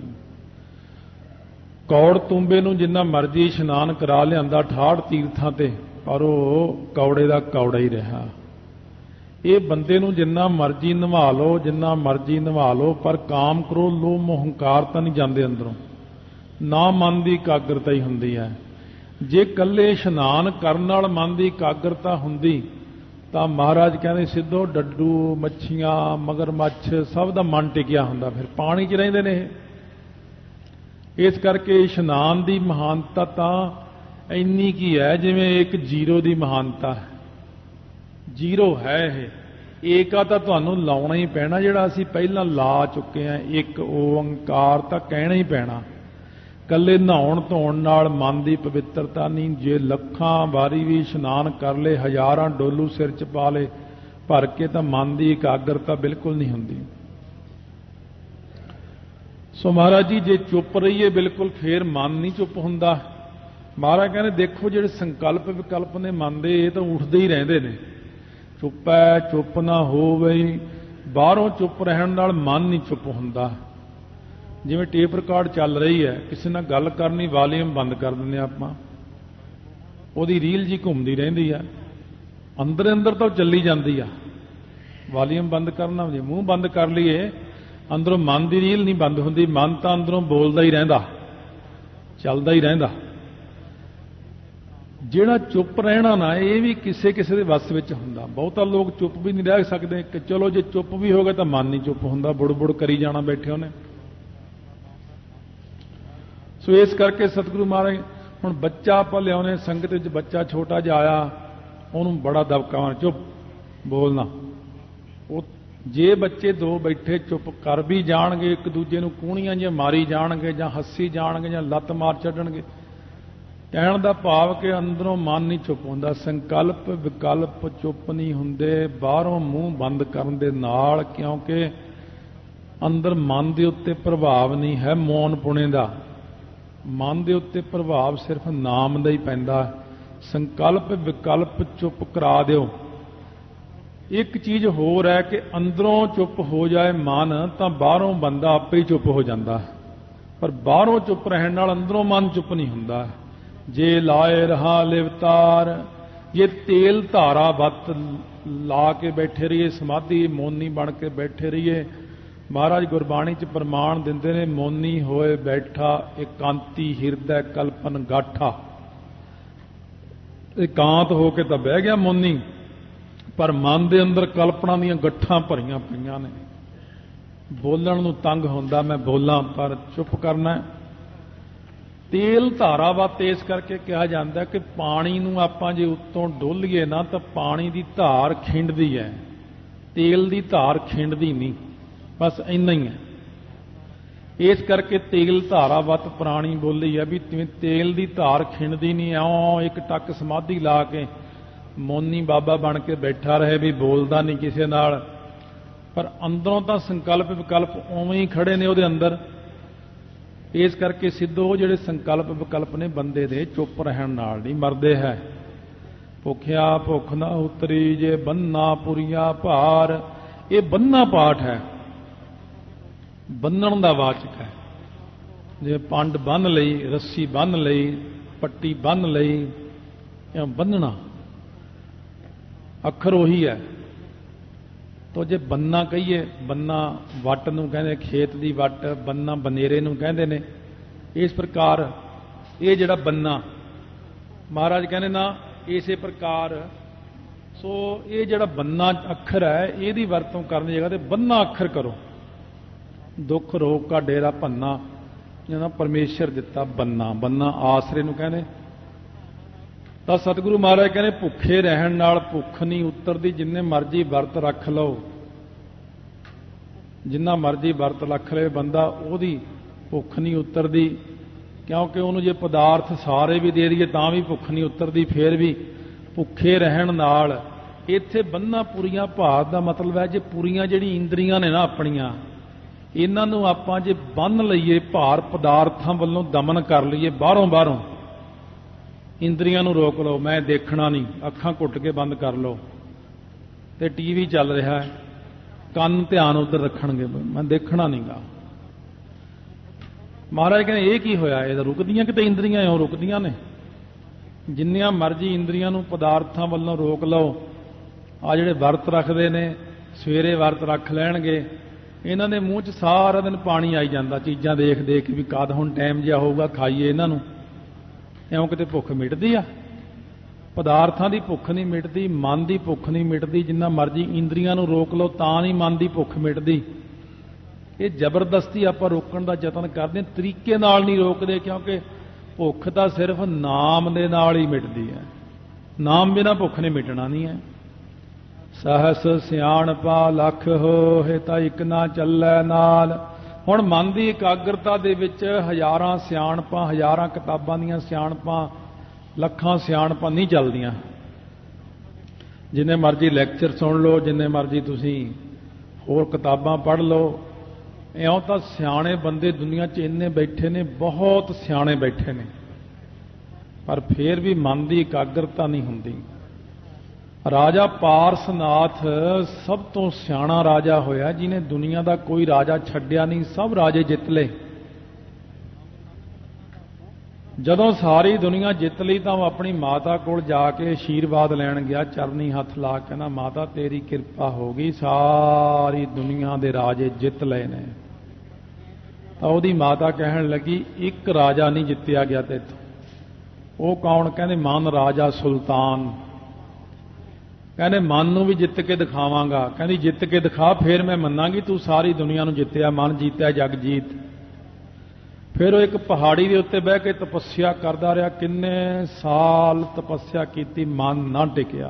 ਕੌੜ ਤੁੰਬੇ ਨੂੰ ਜਿੰਨਾ ਮਰਜ਼ੀ ਇਸ਼ਨਾਨ ਕਰਾ ਲਿਆਂਦਾ ਅਠਾਹਠ ਤੀਰਥਾਂ ਤੇ, ਪਰ ਉਹ ਕੌੜੇ ਦਾ ਕੌੜਾ ਹੀ ਰਿਹਾ। ਇਹ ਬੰਦੇ ਨੂੰ ਜਿੰਨਾ ਮਰਜ਼ੀ ਨਿਭਾ ਲਓ, ਜਿੰਨਾ ਮਰਜ਼ੀ ਨਿਭਾ ਲਓ, ਪਰ ਕਾਮ ਕ੍ਰੋਧ ਲੋਭ ਮੋਹ ਹੰਕਾਰ ਤਾਂ ਨਹੀਂ ਜਾਂਦੇ ਅੰਦਰੋਂ। ਨਾ ਮਨ ਦੀ ਇਕਾਗਰਤਾ ਹੀ ਹੁੰਦੀ ਹੈ। ਜੇ ਇਕੱਲੇ ਇਸ਼ਨਾਨ ਕਰਨ ਨਾਲ ਮਨ ਦੀ ਇਕਾਗਰਤਾ ਹੁੰਦੀ ਤਾਂ ਮਹਾਰਾਜ ਕਹਿੰਦੇ ਸਿੱਧੋ ਡੱਡੂ, ਮੱਛੀਆਂ, ਮਗਰਮੱਛ ਸਭ ਦਾ ਮਨ ਟਿਕਿਆ ਹੁੰਦਾ, ਫਿਰ ਪਾਣੀ 'ਚ ਰਹਿੰਦੇ ਨੇ ਇਹ। ਇਸ ਕਰਕੇ ਇਸ਼ਨਾਨ ਦੀ ਮਹਾਨਤਾ ਤਾਂ ਇੰਨੀ ਕੀ ਹੈ ਜਿਵੇਂ ਇੱਕ ਜ਼ੀਰੋ ਦੀ ਮਹਾਨਤਾ ਹੈ। ਜ਼ੀਰੋ ਹੈ ਇਹ। ਏਕਾ ਤਾਂ ਤੁਹਾਨੂੰ ਲਾਉਣਾ ਹੀ ਪੈਣਾ, ਜਿਹੜਾ ਅਸੀਂ ਪਹਿਲਾਂ ਲਾ ਚੁੱਕੇ ਹਾਂ। ਇੱਕ ਓੰਕਾਰ ਤਾਂ ਕਹਿਣਾ ਹੀ ਪੈਣਾ। ਕੱਲੇ ਨਹਾਉਣ ਧੋਣ ਨਾਲ ਮਨ ਦੀ ਪਵਿੱਤਰਤਾ ਨਹੀਂ। ਜੇ ਲੱਖਾਂ ਵਾਰੀ ਵੀ ਇਸ਼ਨਾਨ ਕਰ ਲਏ, ਹਜ਼ਾਰਾਂ ਡੋਲੂ ਸਿਰ 'ਚ ਪਾ ਲਏ ਭਰ ਕੇ, ਤਾਂ ਮਨ ਦੀ ਇਕਾਗਰਤਾ ਬਿਲਕੁਲ ਨਹੀਂ ਹੁੰਦੀ। ਸੋ ਮਹਾਰਾਜ ਜੀ ਜੇ ਚੁੱਪ ਰਹੀਏ ਬਿਲਕੁਲ, ਫੇਰ ਮਨ ਨਹੀਂ ਚੁੱਪ ਹੁੰਦਾ। ਮਹਾਰਾਜ ਕਹਿੰਦੇ ਦੇਖੋ ਜਿਹੜੇ ਸੰਕਲਪ ਵਿਕਲਪ ਨੇ ਮਨ ਦੇ, ਇਹ ਤਾਂ ਉੱਠਦੇ ਹੀ ਰਹਿੰਦੇ ਨੇ। ਚੁੱਪ ਹੈ, ਚੁੱਪ ਨਾ ਹੋਵੇ। ਬਾਹਰੋਂ ਚੁੱਪ ਰਹਿਣ ਨਾਲ ਮਨ ਨਹੀਂ ਚੁੱਪ ਹੁੰਦਾ। ਜਿਵੇਂ ਟੇਪ ਰਿਕਾਰਡ ਚੱਲ ਰਹੀ ਹੈ, ਕਿਸੇ ਨਾਲ ਗੱਲ ਕਰਨੀ, ਵਾਲੀਅਮ ਬੰਦ ਕਰ ਦਿੰਦੇ ਆਪਾਂ, ਉਹਦੀ ਰੀਲ ਜੀ ਘੁੰਮਦੀ ਰਹਿੰਦੀ ਆ, ਅੰਦਰ ਅੰਦਰ ਤਾਂ ਚੱਲੀ ਜਾਂਦੀ ਆ। ਵਾਲੀਅਮ ਬੰਦ ਕਰਨਾ, ਜੇ ਮੂੰਹ ਬੰਦ ਕਰ ਲਈਏ ਅੰਦਰੋਂ ਮਨ ਦੀ ਰੀਲ ਨਹੀਂ ਬੰਦ ਹੁੰਦੀ, ਮਨ ਤਾਂ ਅੰਦਰੋਂ ਬੋਲਦਾ ਹੀ ਰਹਿੰਦਾ, ਚੱਲਦਾ ਹੀ ਰਹਿੰਦਾ। ਜਿਹੜਾ ਚੁੱਪ ਰਹਿਣਾ ਨਾ, ਇਹ ਵੀ ਕਿਸੇ ਕਿਸੇ ਦੇ ਵੱਸ ਵਿੱਚ ਹੁੰਦਾ। ਬਹੁਤਾ ਲੋਕ ਚੁੱਪ ਵੀ ਨਹੀਂ ਰਹਿ ਸਕਦੇ ਕਿ ਚਲੋ ਜੇ ਚੁੱਪ ਵੀ ਹੋ ਗਏ ਤਾਂ ਮਨ ਨਹੀਂ ਚੁੱਪ ਹੁੰਦਾ, ਬੁੜ ਬੁੜ ਕਰੀ ਜਾਣਾ ਬੈਠੇ ਉਹਨੇ। ਸੋ ਇਸ ਕਰਕੇ ਸਤਿਗੁਰੂ ਮਹਾਰਾਜ, ਹੁਣ ਬੱਚਾ ਆਪਾਂ ਲਿਆਉਣੇ ਸੰਗਤ ਵਿੱਚ, ਬੱਚਾ ਛੋਟਾ ਜਿਹਾ ਆਇਆ, ਉਹਨੂੰ ਬੜਾ ਦਬਕਾਉਣਾ, ਚੁੱਪ ਬੋਲਣਾ। ਉਹ ਜੇ ਬੱਚੇ ਦੋ ਬੈਠੇ ਚੁੱਪ ਕਰ ਵੀ ਜਾਣਗੇ, ਇੱਕ ਦੂਜੇ ਨੂੰ ਕੂਣੀਆਂ ਜਿਹੀਆਂ ਮਾਰੀ ਜਾਣਗੇ ਜਾਂ ਹੱਸੀ ਜਾਣਗੇ ਜਾਂ ਲੱਤ ਮਾਰ ਛੱਡਣਗੇ, ਕਹਿਣ ਦਾ ਭਾਵ ਕਿ ਅੰਦਰੋਂ ਮਨ ਨਹੀਂ ਚੁੱਪ ਹੁੰਦਾ। ਸੰਕਲਪ ਵਿਕਲਪ ਚੁੱਪ ਨਹੀਂ ਹੁੰਦੇ ਬਾਹਰੋਂ ਮੂੰਹ ਬੰਦ ਕਰਨ ਦੇ ਨਾਲ, ਕਿਉਂਕਿ ਅੰਦਰ ਮਨ ਦੇ ਉੱਤੇ ਪ੍ਰਭਾਵ ਨਹੀਂ ਹੈ ਮੌਨ ਪੁਣੇ ਦਾ। ਮਨ ਦੇ ਉੱਤੇ ਪ੍ਰਭਾਵ ਸਿਰਫ ਨਾਮ ਦਾ ਹੀ ਪੈਂਦਾ। ਸੰਕਲਪ ਵਿਕਲਪ ਚੁੱਪ ਕਰਾ ਦਿਓ। ਇੱਕ ਚੀਜ਼ ਹੋਰ ਹੈ ਕਿ ਅੰਦਰੋਂ ਚੁੱਪ ਹੋ ਜਾਏ ਮਨ ਤਾਂ ਬਾਹਰੋਂ ਬੰਦਾ ਆਪੇ ਹੀ ਚੁੱਪ ਹੋ ਜਾਂਦਾ, ਪਰ ਬਾਹਰੋਂ ਚੁੱਪ ਰਹਿਣ ਨਾਲ ਅੰਦਰੋਂ ਮਨ ਚੁੱਪ ਨਹੀਂ ਹੁੰਦਾ। ਜੇ ਲਾਏ ਰਹਾ ਲਿਵਤਾਰ, ਜੇ ਤੇਲ ਧਾਰਾ ਵੱਤ ਲਾ ਕੇ ਬੈਠੇ ਰਹੀਏ, ਸਮਾਧੀ ਮੌਨੀ ਬਣ ਕੇ ਬੈਠੇ ਰਹੀਏ। ਮਹਾਰਾਜ ਗੁਰਬਾਣੀ 'ਚ ਪ੍ਰਮਾਣ ਦਿੰਦੇ ਨੇ, ਮੌਨੀ ਹੋਏ ਬੈਠਾ ਇਕਾਂਤੀ ਹਿਰਦੈ ਕਲਪਨ ਗਾਠਾ। ਇਕਾਂਤ ਹੋ ਕੇ ਤਾਂ ਬਹਿ ਗਿਆ ਮੌਨੀ, ਪਰ ਮਨ ਦੇ ਅੰਦਰ ਕਲਪਨਾ ਦੀਆਂ ਗੱਠਾਂ ਭਰੀਆਂ ਪਈਆਂ ਨੇ। ਬੋਲਣ ਨੂੰ ਤੰਗ ਹੁੰਦਾ, ਮੈਂ ਬੋਲਾਂ, ਪਰ ਚੁੱਪ ਕਰਨਾ। ਤੇਲ ਧਾਰਾ ਵੱਤ ਇਸ ਕਰਕੇ ਕਿਹਾ ਜਾਂਦਾ ਕਿ ਪਾਣੀ ਨੂੰ ਆਪਾਂ ਜੇ ਉੱਤੋਂ ਡੋਲੀਏ ਨਾ ਤਾਂ ਪਾਣੀ ਦੀ ਧਾਰ ਖਿੰਡਦੀ ਹੈ, ਤੇਲ ਦੀ ਧਾਰ ਖਿੰਡਦੀ ਨਹੀਂ, ਬਸ ਇੰਨਾ ਹੀ ਹੈ। ਇਸ ਕਰਕੇ ਤੇਲ ਧਾਰਾ ਵੱਤ ਪੁਰਾਣੀ ਬੋਲੀ ਹੈ ਵੀ ਜਿਵੇਂ ਤੇਲ ਦੀ ਧਾਰ ਖਿੰਡਦੀ ਨਹੀਂ, ਇਉਂ ਇੱਕ ਟੱਕ ਸਮਾਧੀ ਲਾ ਕੇ ਮੌਨੀ ਬਾਬਾ ਬਣ ਕੇ ਬੈਠਾ ਰਹੇ ਵੀ ਬੋਲਦਾ ਨਹੀਂ ਕਿਸੇ ਨਾਲ, ਪਰ ਅੰਦਰੋਂ ਤਾਂ ਸੰਕਲਪ ਵਿਕਲਪ ਉਵੇਂ ਹੀ ਖੜੇ ਨੇ ਉਹਦੇ ਅੰਦਰ। ਇਸ ਕਰਕੇ ਸਿੱਧੋ ਜਿਹੜੇ ਸੰਕਲਪ ਵਿਕਲਪ ਨੇ ਬੰਦੇ ਦੇ ਚੁੱਪ ਰਹਿਣ ਨਾਲ ਨਹੀਂ ਮਰਦੇ ਹੈ। ਭੁੱਖਿਆ ਭੁੱਖ ਨਾ ਉਤਰੀ ਜੇ ਬੰਨਾ ਪੁਰੀਆ ਭਾਰ, ਇਹ ਬੰਨਾ ਪਾਠ ਹੈ, ਬੰਨਣ ਦਾ ਵਾਚਕ ਹੈ। ਜੇ ਪੰਡ ਬੰਨ ਲਈ, ਰੱਸੀ ਬੰਨ ਲਈ, ਪੱਟੀ ਬੰਨ ਲਈ, ਇਹ ਬੰਨਣਾ ਅੱਖਰ ਉਹੀ ਹੈ। ਤੋ ਜੇ ਬੰਨਾ ਕਹੀਏ, ਬੰਨਾ ਵੱਟ ਨੂੰ ਕਹਿੰਦੇ, ਖੇਤ ਦੀ ਵੱਟ, ਬੰਨਾ ਬਨੇਰੇ ਨੂੰ ਕਹਿੰਦੇ ਨੇ। ਇਸ ਪ੍ਰਕਾਰ ਇਹ ਜਿਹੜਾ ਬੰਨਾ ਮਹਾਰਾਜ ਕਹਿੰਦੇ ਨਾ, ਇਸੇ ਪ੍ਰਕਾਰ ਸੋ ਇਹ ਜਿਹੜਾ ਬੰਨਾ ਅੱਖਰ ਹੈ, ਇਹਦੀ ਵਰਤੋਂ ਕਰਨ ਦੀ ਜਗ੍ਹਾ ਤੇ ਬੰਨਾ ਅੱਖਰ ਕਰੋ। ਦੁੱਖ ਰੋਗ ਕਾ ਡੇਰਾ ਭੰਨਾ, ਜਿਹਨਾਂ ਪਰਮੇਸ਼ਰ ਦਿੱਤਾ ਬੰਨਾ, ਬੰਨਾ ਆਸਰੇ ਨੂੰ ਕਹਿੰਦੇ। ਤਾਂ ਸਤਿਗੁਰੂ ਮਹਾਰਾਜ ਕਹਿੰਦੇ ਭੁੱਖੇ ਰਹਿਣ ਨਾਲ ਭੁੱਖ ਨਹੀਂ ਉਤਰਦੀ, ਜਿੰਨੇ ਮਰਜ਼ੀ ਵਰਤ ਰੱਖ ਲਓ, ਜਿੰਨਾ ਮਰਜ਼ੀ ਵਰਤ ਰੱਖ ਲਏ ਬੰਦਾ, ਉਹਦੀ ਭੁੱਖ ਨਹੀਂ ਉਤਰਦੀ। ਕਿਉਂਕਿ ਉਹਨੂੰ ਜੇ ਪਦਾਰਥ ਸਾਰੇ ਵੀ ਦੇ ਦਈਏ ਤਾਂ ਵੀ ਭੁੱਖ ਨਹੀਂ ਉਤਰਦੀ। ਫੇਰ ਵੀ ਭੁੱਖੇ ਰਹਿਣ ਨਾਲ ਇੱਥੇ ਬੰਨਾ ਪੁਰੀਆਂ ਭਾਰ ਦਾ ਮਤਲਬ ਹੈ, ਜੇ ਪੁਰੀਆਂ ਜਿਹੜੀ ਇੰਦਰੀਆਂ ਨੇ ਨਾ ਆਪਣੀਆਂ, ਇਹਨਾਂ ਨੂੰ ਆਪਾਂ ਜੇ ਬੰਨ ਲਈਏ, ਭਾਰ ਪਦਾਰਥਾਂ ਵੱਲੋਂ ਦਮਨ ਕਰ ਲਈਏ, ਬਾਹਰੋਂ ਬਾਹਰੋਂ ਇੰਦਰੀਆਂ ਨੂੰ ਰੋਕ ਲਓ, ਮੈਂ ਦੇਖਣਾ ਨਹੀਂ, ਅੱਖਾਂ ਘੁੱਟ ਕੇ ਬੰਦ ਕਰ ਲਓ, ਤੇ ਟੀਵੀ ਚੱਲ ਰਿਹਾ ਹੈ, ਕੰਨ ਧਿਆਨ ਉੱਧਰ ਰੱਖਣਗੇ, ਮੈਂ ਦੇਖਣਾ ਨਹੀਂਗਾ। ਮਹਾਰਾਜ ਕਹਿੰਦੇ ਇਹ ਕੀ ਹੋਇਆ, ਇਹ ਤਾਂ ਰੁਕਦੀਆਂ ਕਿਤੇ ਇੰਦਰੀਆਂ, ਇਉਂ ਰੁਕਦੀਆਂ ਨੇ। ਜਿੰਨੀਆਂ ਮਰਜ਼ੀ ਇੰਦਰੀਆਂ ਨੂੰ ਪਦਾਰਥਾਂ ਵੱਲੋਂ ਰੋਕ ਲਓ। ਆ ਜਿਹੜੇ ਵਰਤ ਰੱਖਦੇ ਨੇ, ਸਵੇਰੇ ਵਰਤ ਰੱਖ ਲੈਣਗੇ, ਇਹਨਾਂ ਦੇ ਮੂੰਹ 'ਚ ਸਾਰਾ ਦਿਨ ਪਾਣੀ ਆਈ ਜਾਂਦਾ, ਚੀਜ਼ਾਂ ਦੇਖ ਦੇਖ ਵੀ ਕਦ ਹੁਣ ਟਾਈਮ ਜਿਹਾ ਹੋਊਗਾ ਖਾਈਏ ਇਹਨਾਂ ਨੂੰ। ਇਉਂ ਕਿਤੇ ਭੁੱਖ ਮਿਟਦੀ ਆ? ਪਦਾਰਥਾਂ ਦੀ ਭੁੱਖ ਨਹੀਂ ਮਿਟਦੀ, ਮਨ ਦੀ ਭੁੱਖ ਨਹੀਂ ਮਿਟਦੀ। ਜਿੰਨਾ ਮਰਜ਼ੀ ਇੰਦਰੀਆਂ ਨੂੰ ਰੋਕ ਲਓ ਤਾਂ ਨਹੀਂ ਮਨ ਦੀ ਭੁੱਖ ਮਿਟਦੀ। ਇਹ ਜ਼ਬਰਦਸਤੀ ਆਪਾਂ ਰੋਕਣ ਦਾ ਯਤਨ ਕਰਦੇ, ਤਰੀਕੇ ਨਾਲ ਨਹੀਂ ਰੋਕਦੇ, ਕਿਉਂਕਿ ਭੁੱਖ ਤਾਂ ਸਿਰਫ ਨਾਮ ਦੇ ਨਾਲ ਹੀ ਮਿਟਦੀ ਹੈ। ਨਾਮ ਬਿਨਾਂ ਭੁੱਖ ਨੇ ਮਿਟਣਾ ਨਹੀਂ ਹੈ। ਸਹਸ ਸਿਆਣਪਾ ਲੱਖ ਹੋਏ ਤਾਂ ਇੱਕ ਨਾ ਚੱਲੈ ਨਾਲ। ਹੁਣ ਮਨ ਦੀ ਇਕਾਗਰਤਾ ਦੇ ਵਿੱਚ ਹਜ਼ਾਰਾਂ ਸਿਆਣਪਾਂ, ਹਜ਼ਾਰਾਂ ਕਿਤਾਬਾਂ ਦੀਆਂ ਸਿਆਣਪਾਂ, ਲੱਖਾਂ ਸਿਆਣਪਾਂ ਨਹੀਂ ਚੱਲਦੀਆਂ। ਜਿੰਨੇ ਮਰਜ਼ੀ ਲੈਕਚਰ ਸੁਣ ਲਓ, ਜਿੰਨੇ ਮਰਜ਼ੀ ਤੁਸੀਂ ਹੋਰ ਕਿਤਾਬਾਂ ਪੜ੍ਹ ਲਓ, ਇਉਂ ਤਾਂ ਸਿਆਣੇ ਬੰਦੇ ਦੁਨੀਆ 'ਚ ਇੰਨੇ ਬੈਠੇ ਨੇ, ਬਹੁਤ ਸਿਆਣੇ ਬੈਠੇ ਨੇ, ਪਰ ਫੇਰ ਵੀ ਮਨ ਦੀ ਇਕਾਗਰਤਾ ਨਹੀਂ ਹੁੰਦੀ। ਰਾਜਾ ਪਾਰਸਨਾਥ ਸਭ ਤੋਂ ਸਿਆਣਾ ਰਾਜਾ ਹੋਇਆ, ਜਿਹਨੇ ਦੁਨੀਆ ਦਾ ਕੋਈ ਰਾਜਾ ਛੱਡਿਆ ਨਹੀਂ, ਸਭ ਰਾਜੇ ਜਿੱਤ ਲਏ। ਜਦੋਂ ਸਾਰੀ ਦੁਨੀਆ ਜਿੱਤ ਲਈ ਤਾਂ ਉਹ ਆਪਣੀ ਮਾਤਾ ਕੋਲ ਜਾ ਕੇ ਆਸ਼ੀਰਵਾਦ ਲੈਣ ਗਿਆ, ਚਰਨੀ ਹੱਥ ਲਾ ਕੇ ਕਹਿੰਦਾ ਮਾਤਾ ਤੇਰੀ ਕਿਰਪਾ ਹੋ ਗਈ, ਸਾਰੀ ਦੁਨੀਆ ਦੇ ਰਾਜੇ ਜਿੱਤ ਲਏ ਨੇ। ਤਾਂ ਉਹਦੀ ਮਾਤਾ ਕਹਿਣ ਲੱਗੀ ਇੱਕ ਰਾਜਾ ਨਹੀਂ ਜਿੱਤਿਆ ਗਿਆ ਤੇਥੋਂ। ਉਹ ਕੌਣ? ਕਹਿੰਦੇ ਮਨ ਰਾਜਾ ਸੁਲਤਾਨ। ਕਹਿੰਦੇ ਮਨ ਨੂੰ ਵੀ ਜਿੱਤ ਕੇ ਦਿਖਾਵਾਂਗਾ। ਕਹਿੰਦੀ ਜਿੱਤ ਕੇ ਦਿਖਾ, ਫਿਰ ਮੈਂ ਮੰਨਾਂਗੀ ਤੂੰ ਸਾਰੀ ਦੁਨੀਆ ਨੂੰ ਜਿੱਤਿਆ, ਮਨ ਜੀਤਿਆ ਜਗ ਜੀਤ। ਫਿਰ ਉਹ ਇੱਕ ਪਹਾੜੀ ਦੇ ਉੱਤੇ ਬਹਿ ਕੇ ਤਪੱਸਿਆ ਕਰਦਾ ਰਿਹਾ, ਕਿੰਨੇ ਸਾਲ ਤਪੱਸਿਆ ਕੀਤੀ, ਮਨ ਨਾ ਟਿਕਿਆ।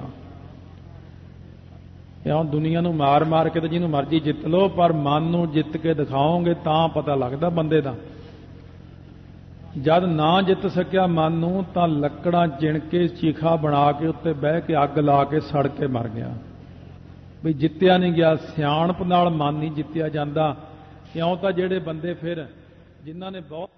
ਇਉਂ ਦੁਨੀਆ ਨੂੰ ਮਾਰ ਮਾਰ ਕੇ ਤੇ ਜਿਹਨੂੰ ਮਰਜ਼ੀ ਜਿੱਤ ਲਓ, ਪਰ ਮਨ ਨੂੰ ਜਿੱਤ ਕੇ ਦਿਖਾਓਗੇ ਤਾਂ ਪਤਾ ਲੱਗਦਾ ਬੰਦੇ ਦਾ। ਜਦ ਨਾ ਜਿੱਤ ਸਕਿਆ ਮਨ ਨੂੰ ਤਾਂ ਲੱਕੜਾਂ ਚਿਣ ਕੇ ਚੀਖਾ ਬਣਾ ਕੇ ਉੱਤੇ ਬਹਿ ਕੇ ਅੱਗ ਲਾ ਕੇ ਸੜ ਕੇ ਮਰ ਗਿਆ। ਵੀ ਜਿੱਤਿਆ ਨਹੀਂ ਗਿਆ, ਸਿਆਣਪ ਨਾਲ ਮਨ ਨਹੀਂ ਜਿੱਤਿਆ ਜਾਂਦਾ। ਕਿਉਂ? ਤਾਂ ਜਿਹੜੇ ਬੰਦੇ ਫਿਰ ਜਿਨ੍ਹਾਂ ਨੇ ਬਹੁਤ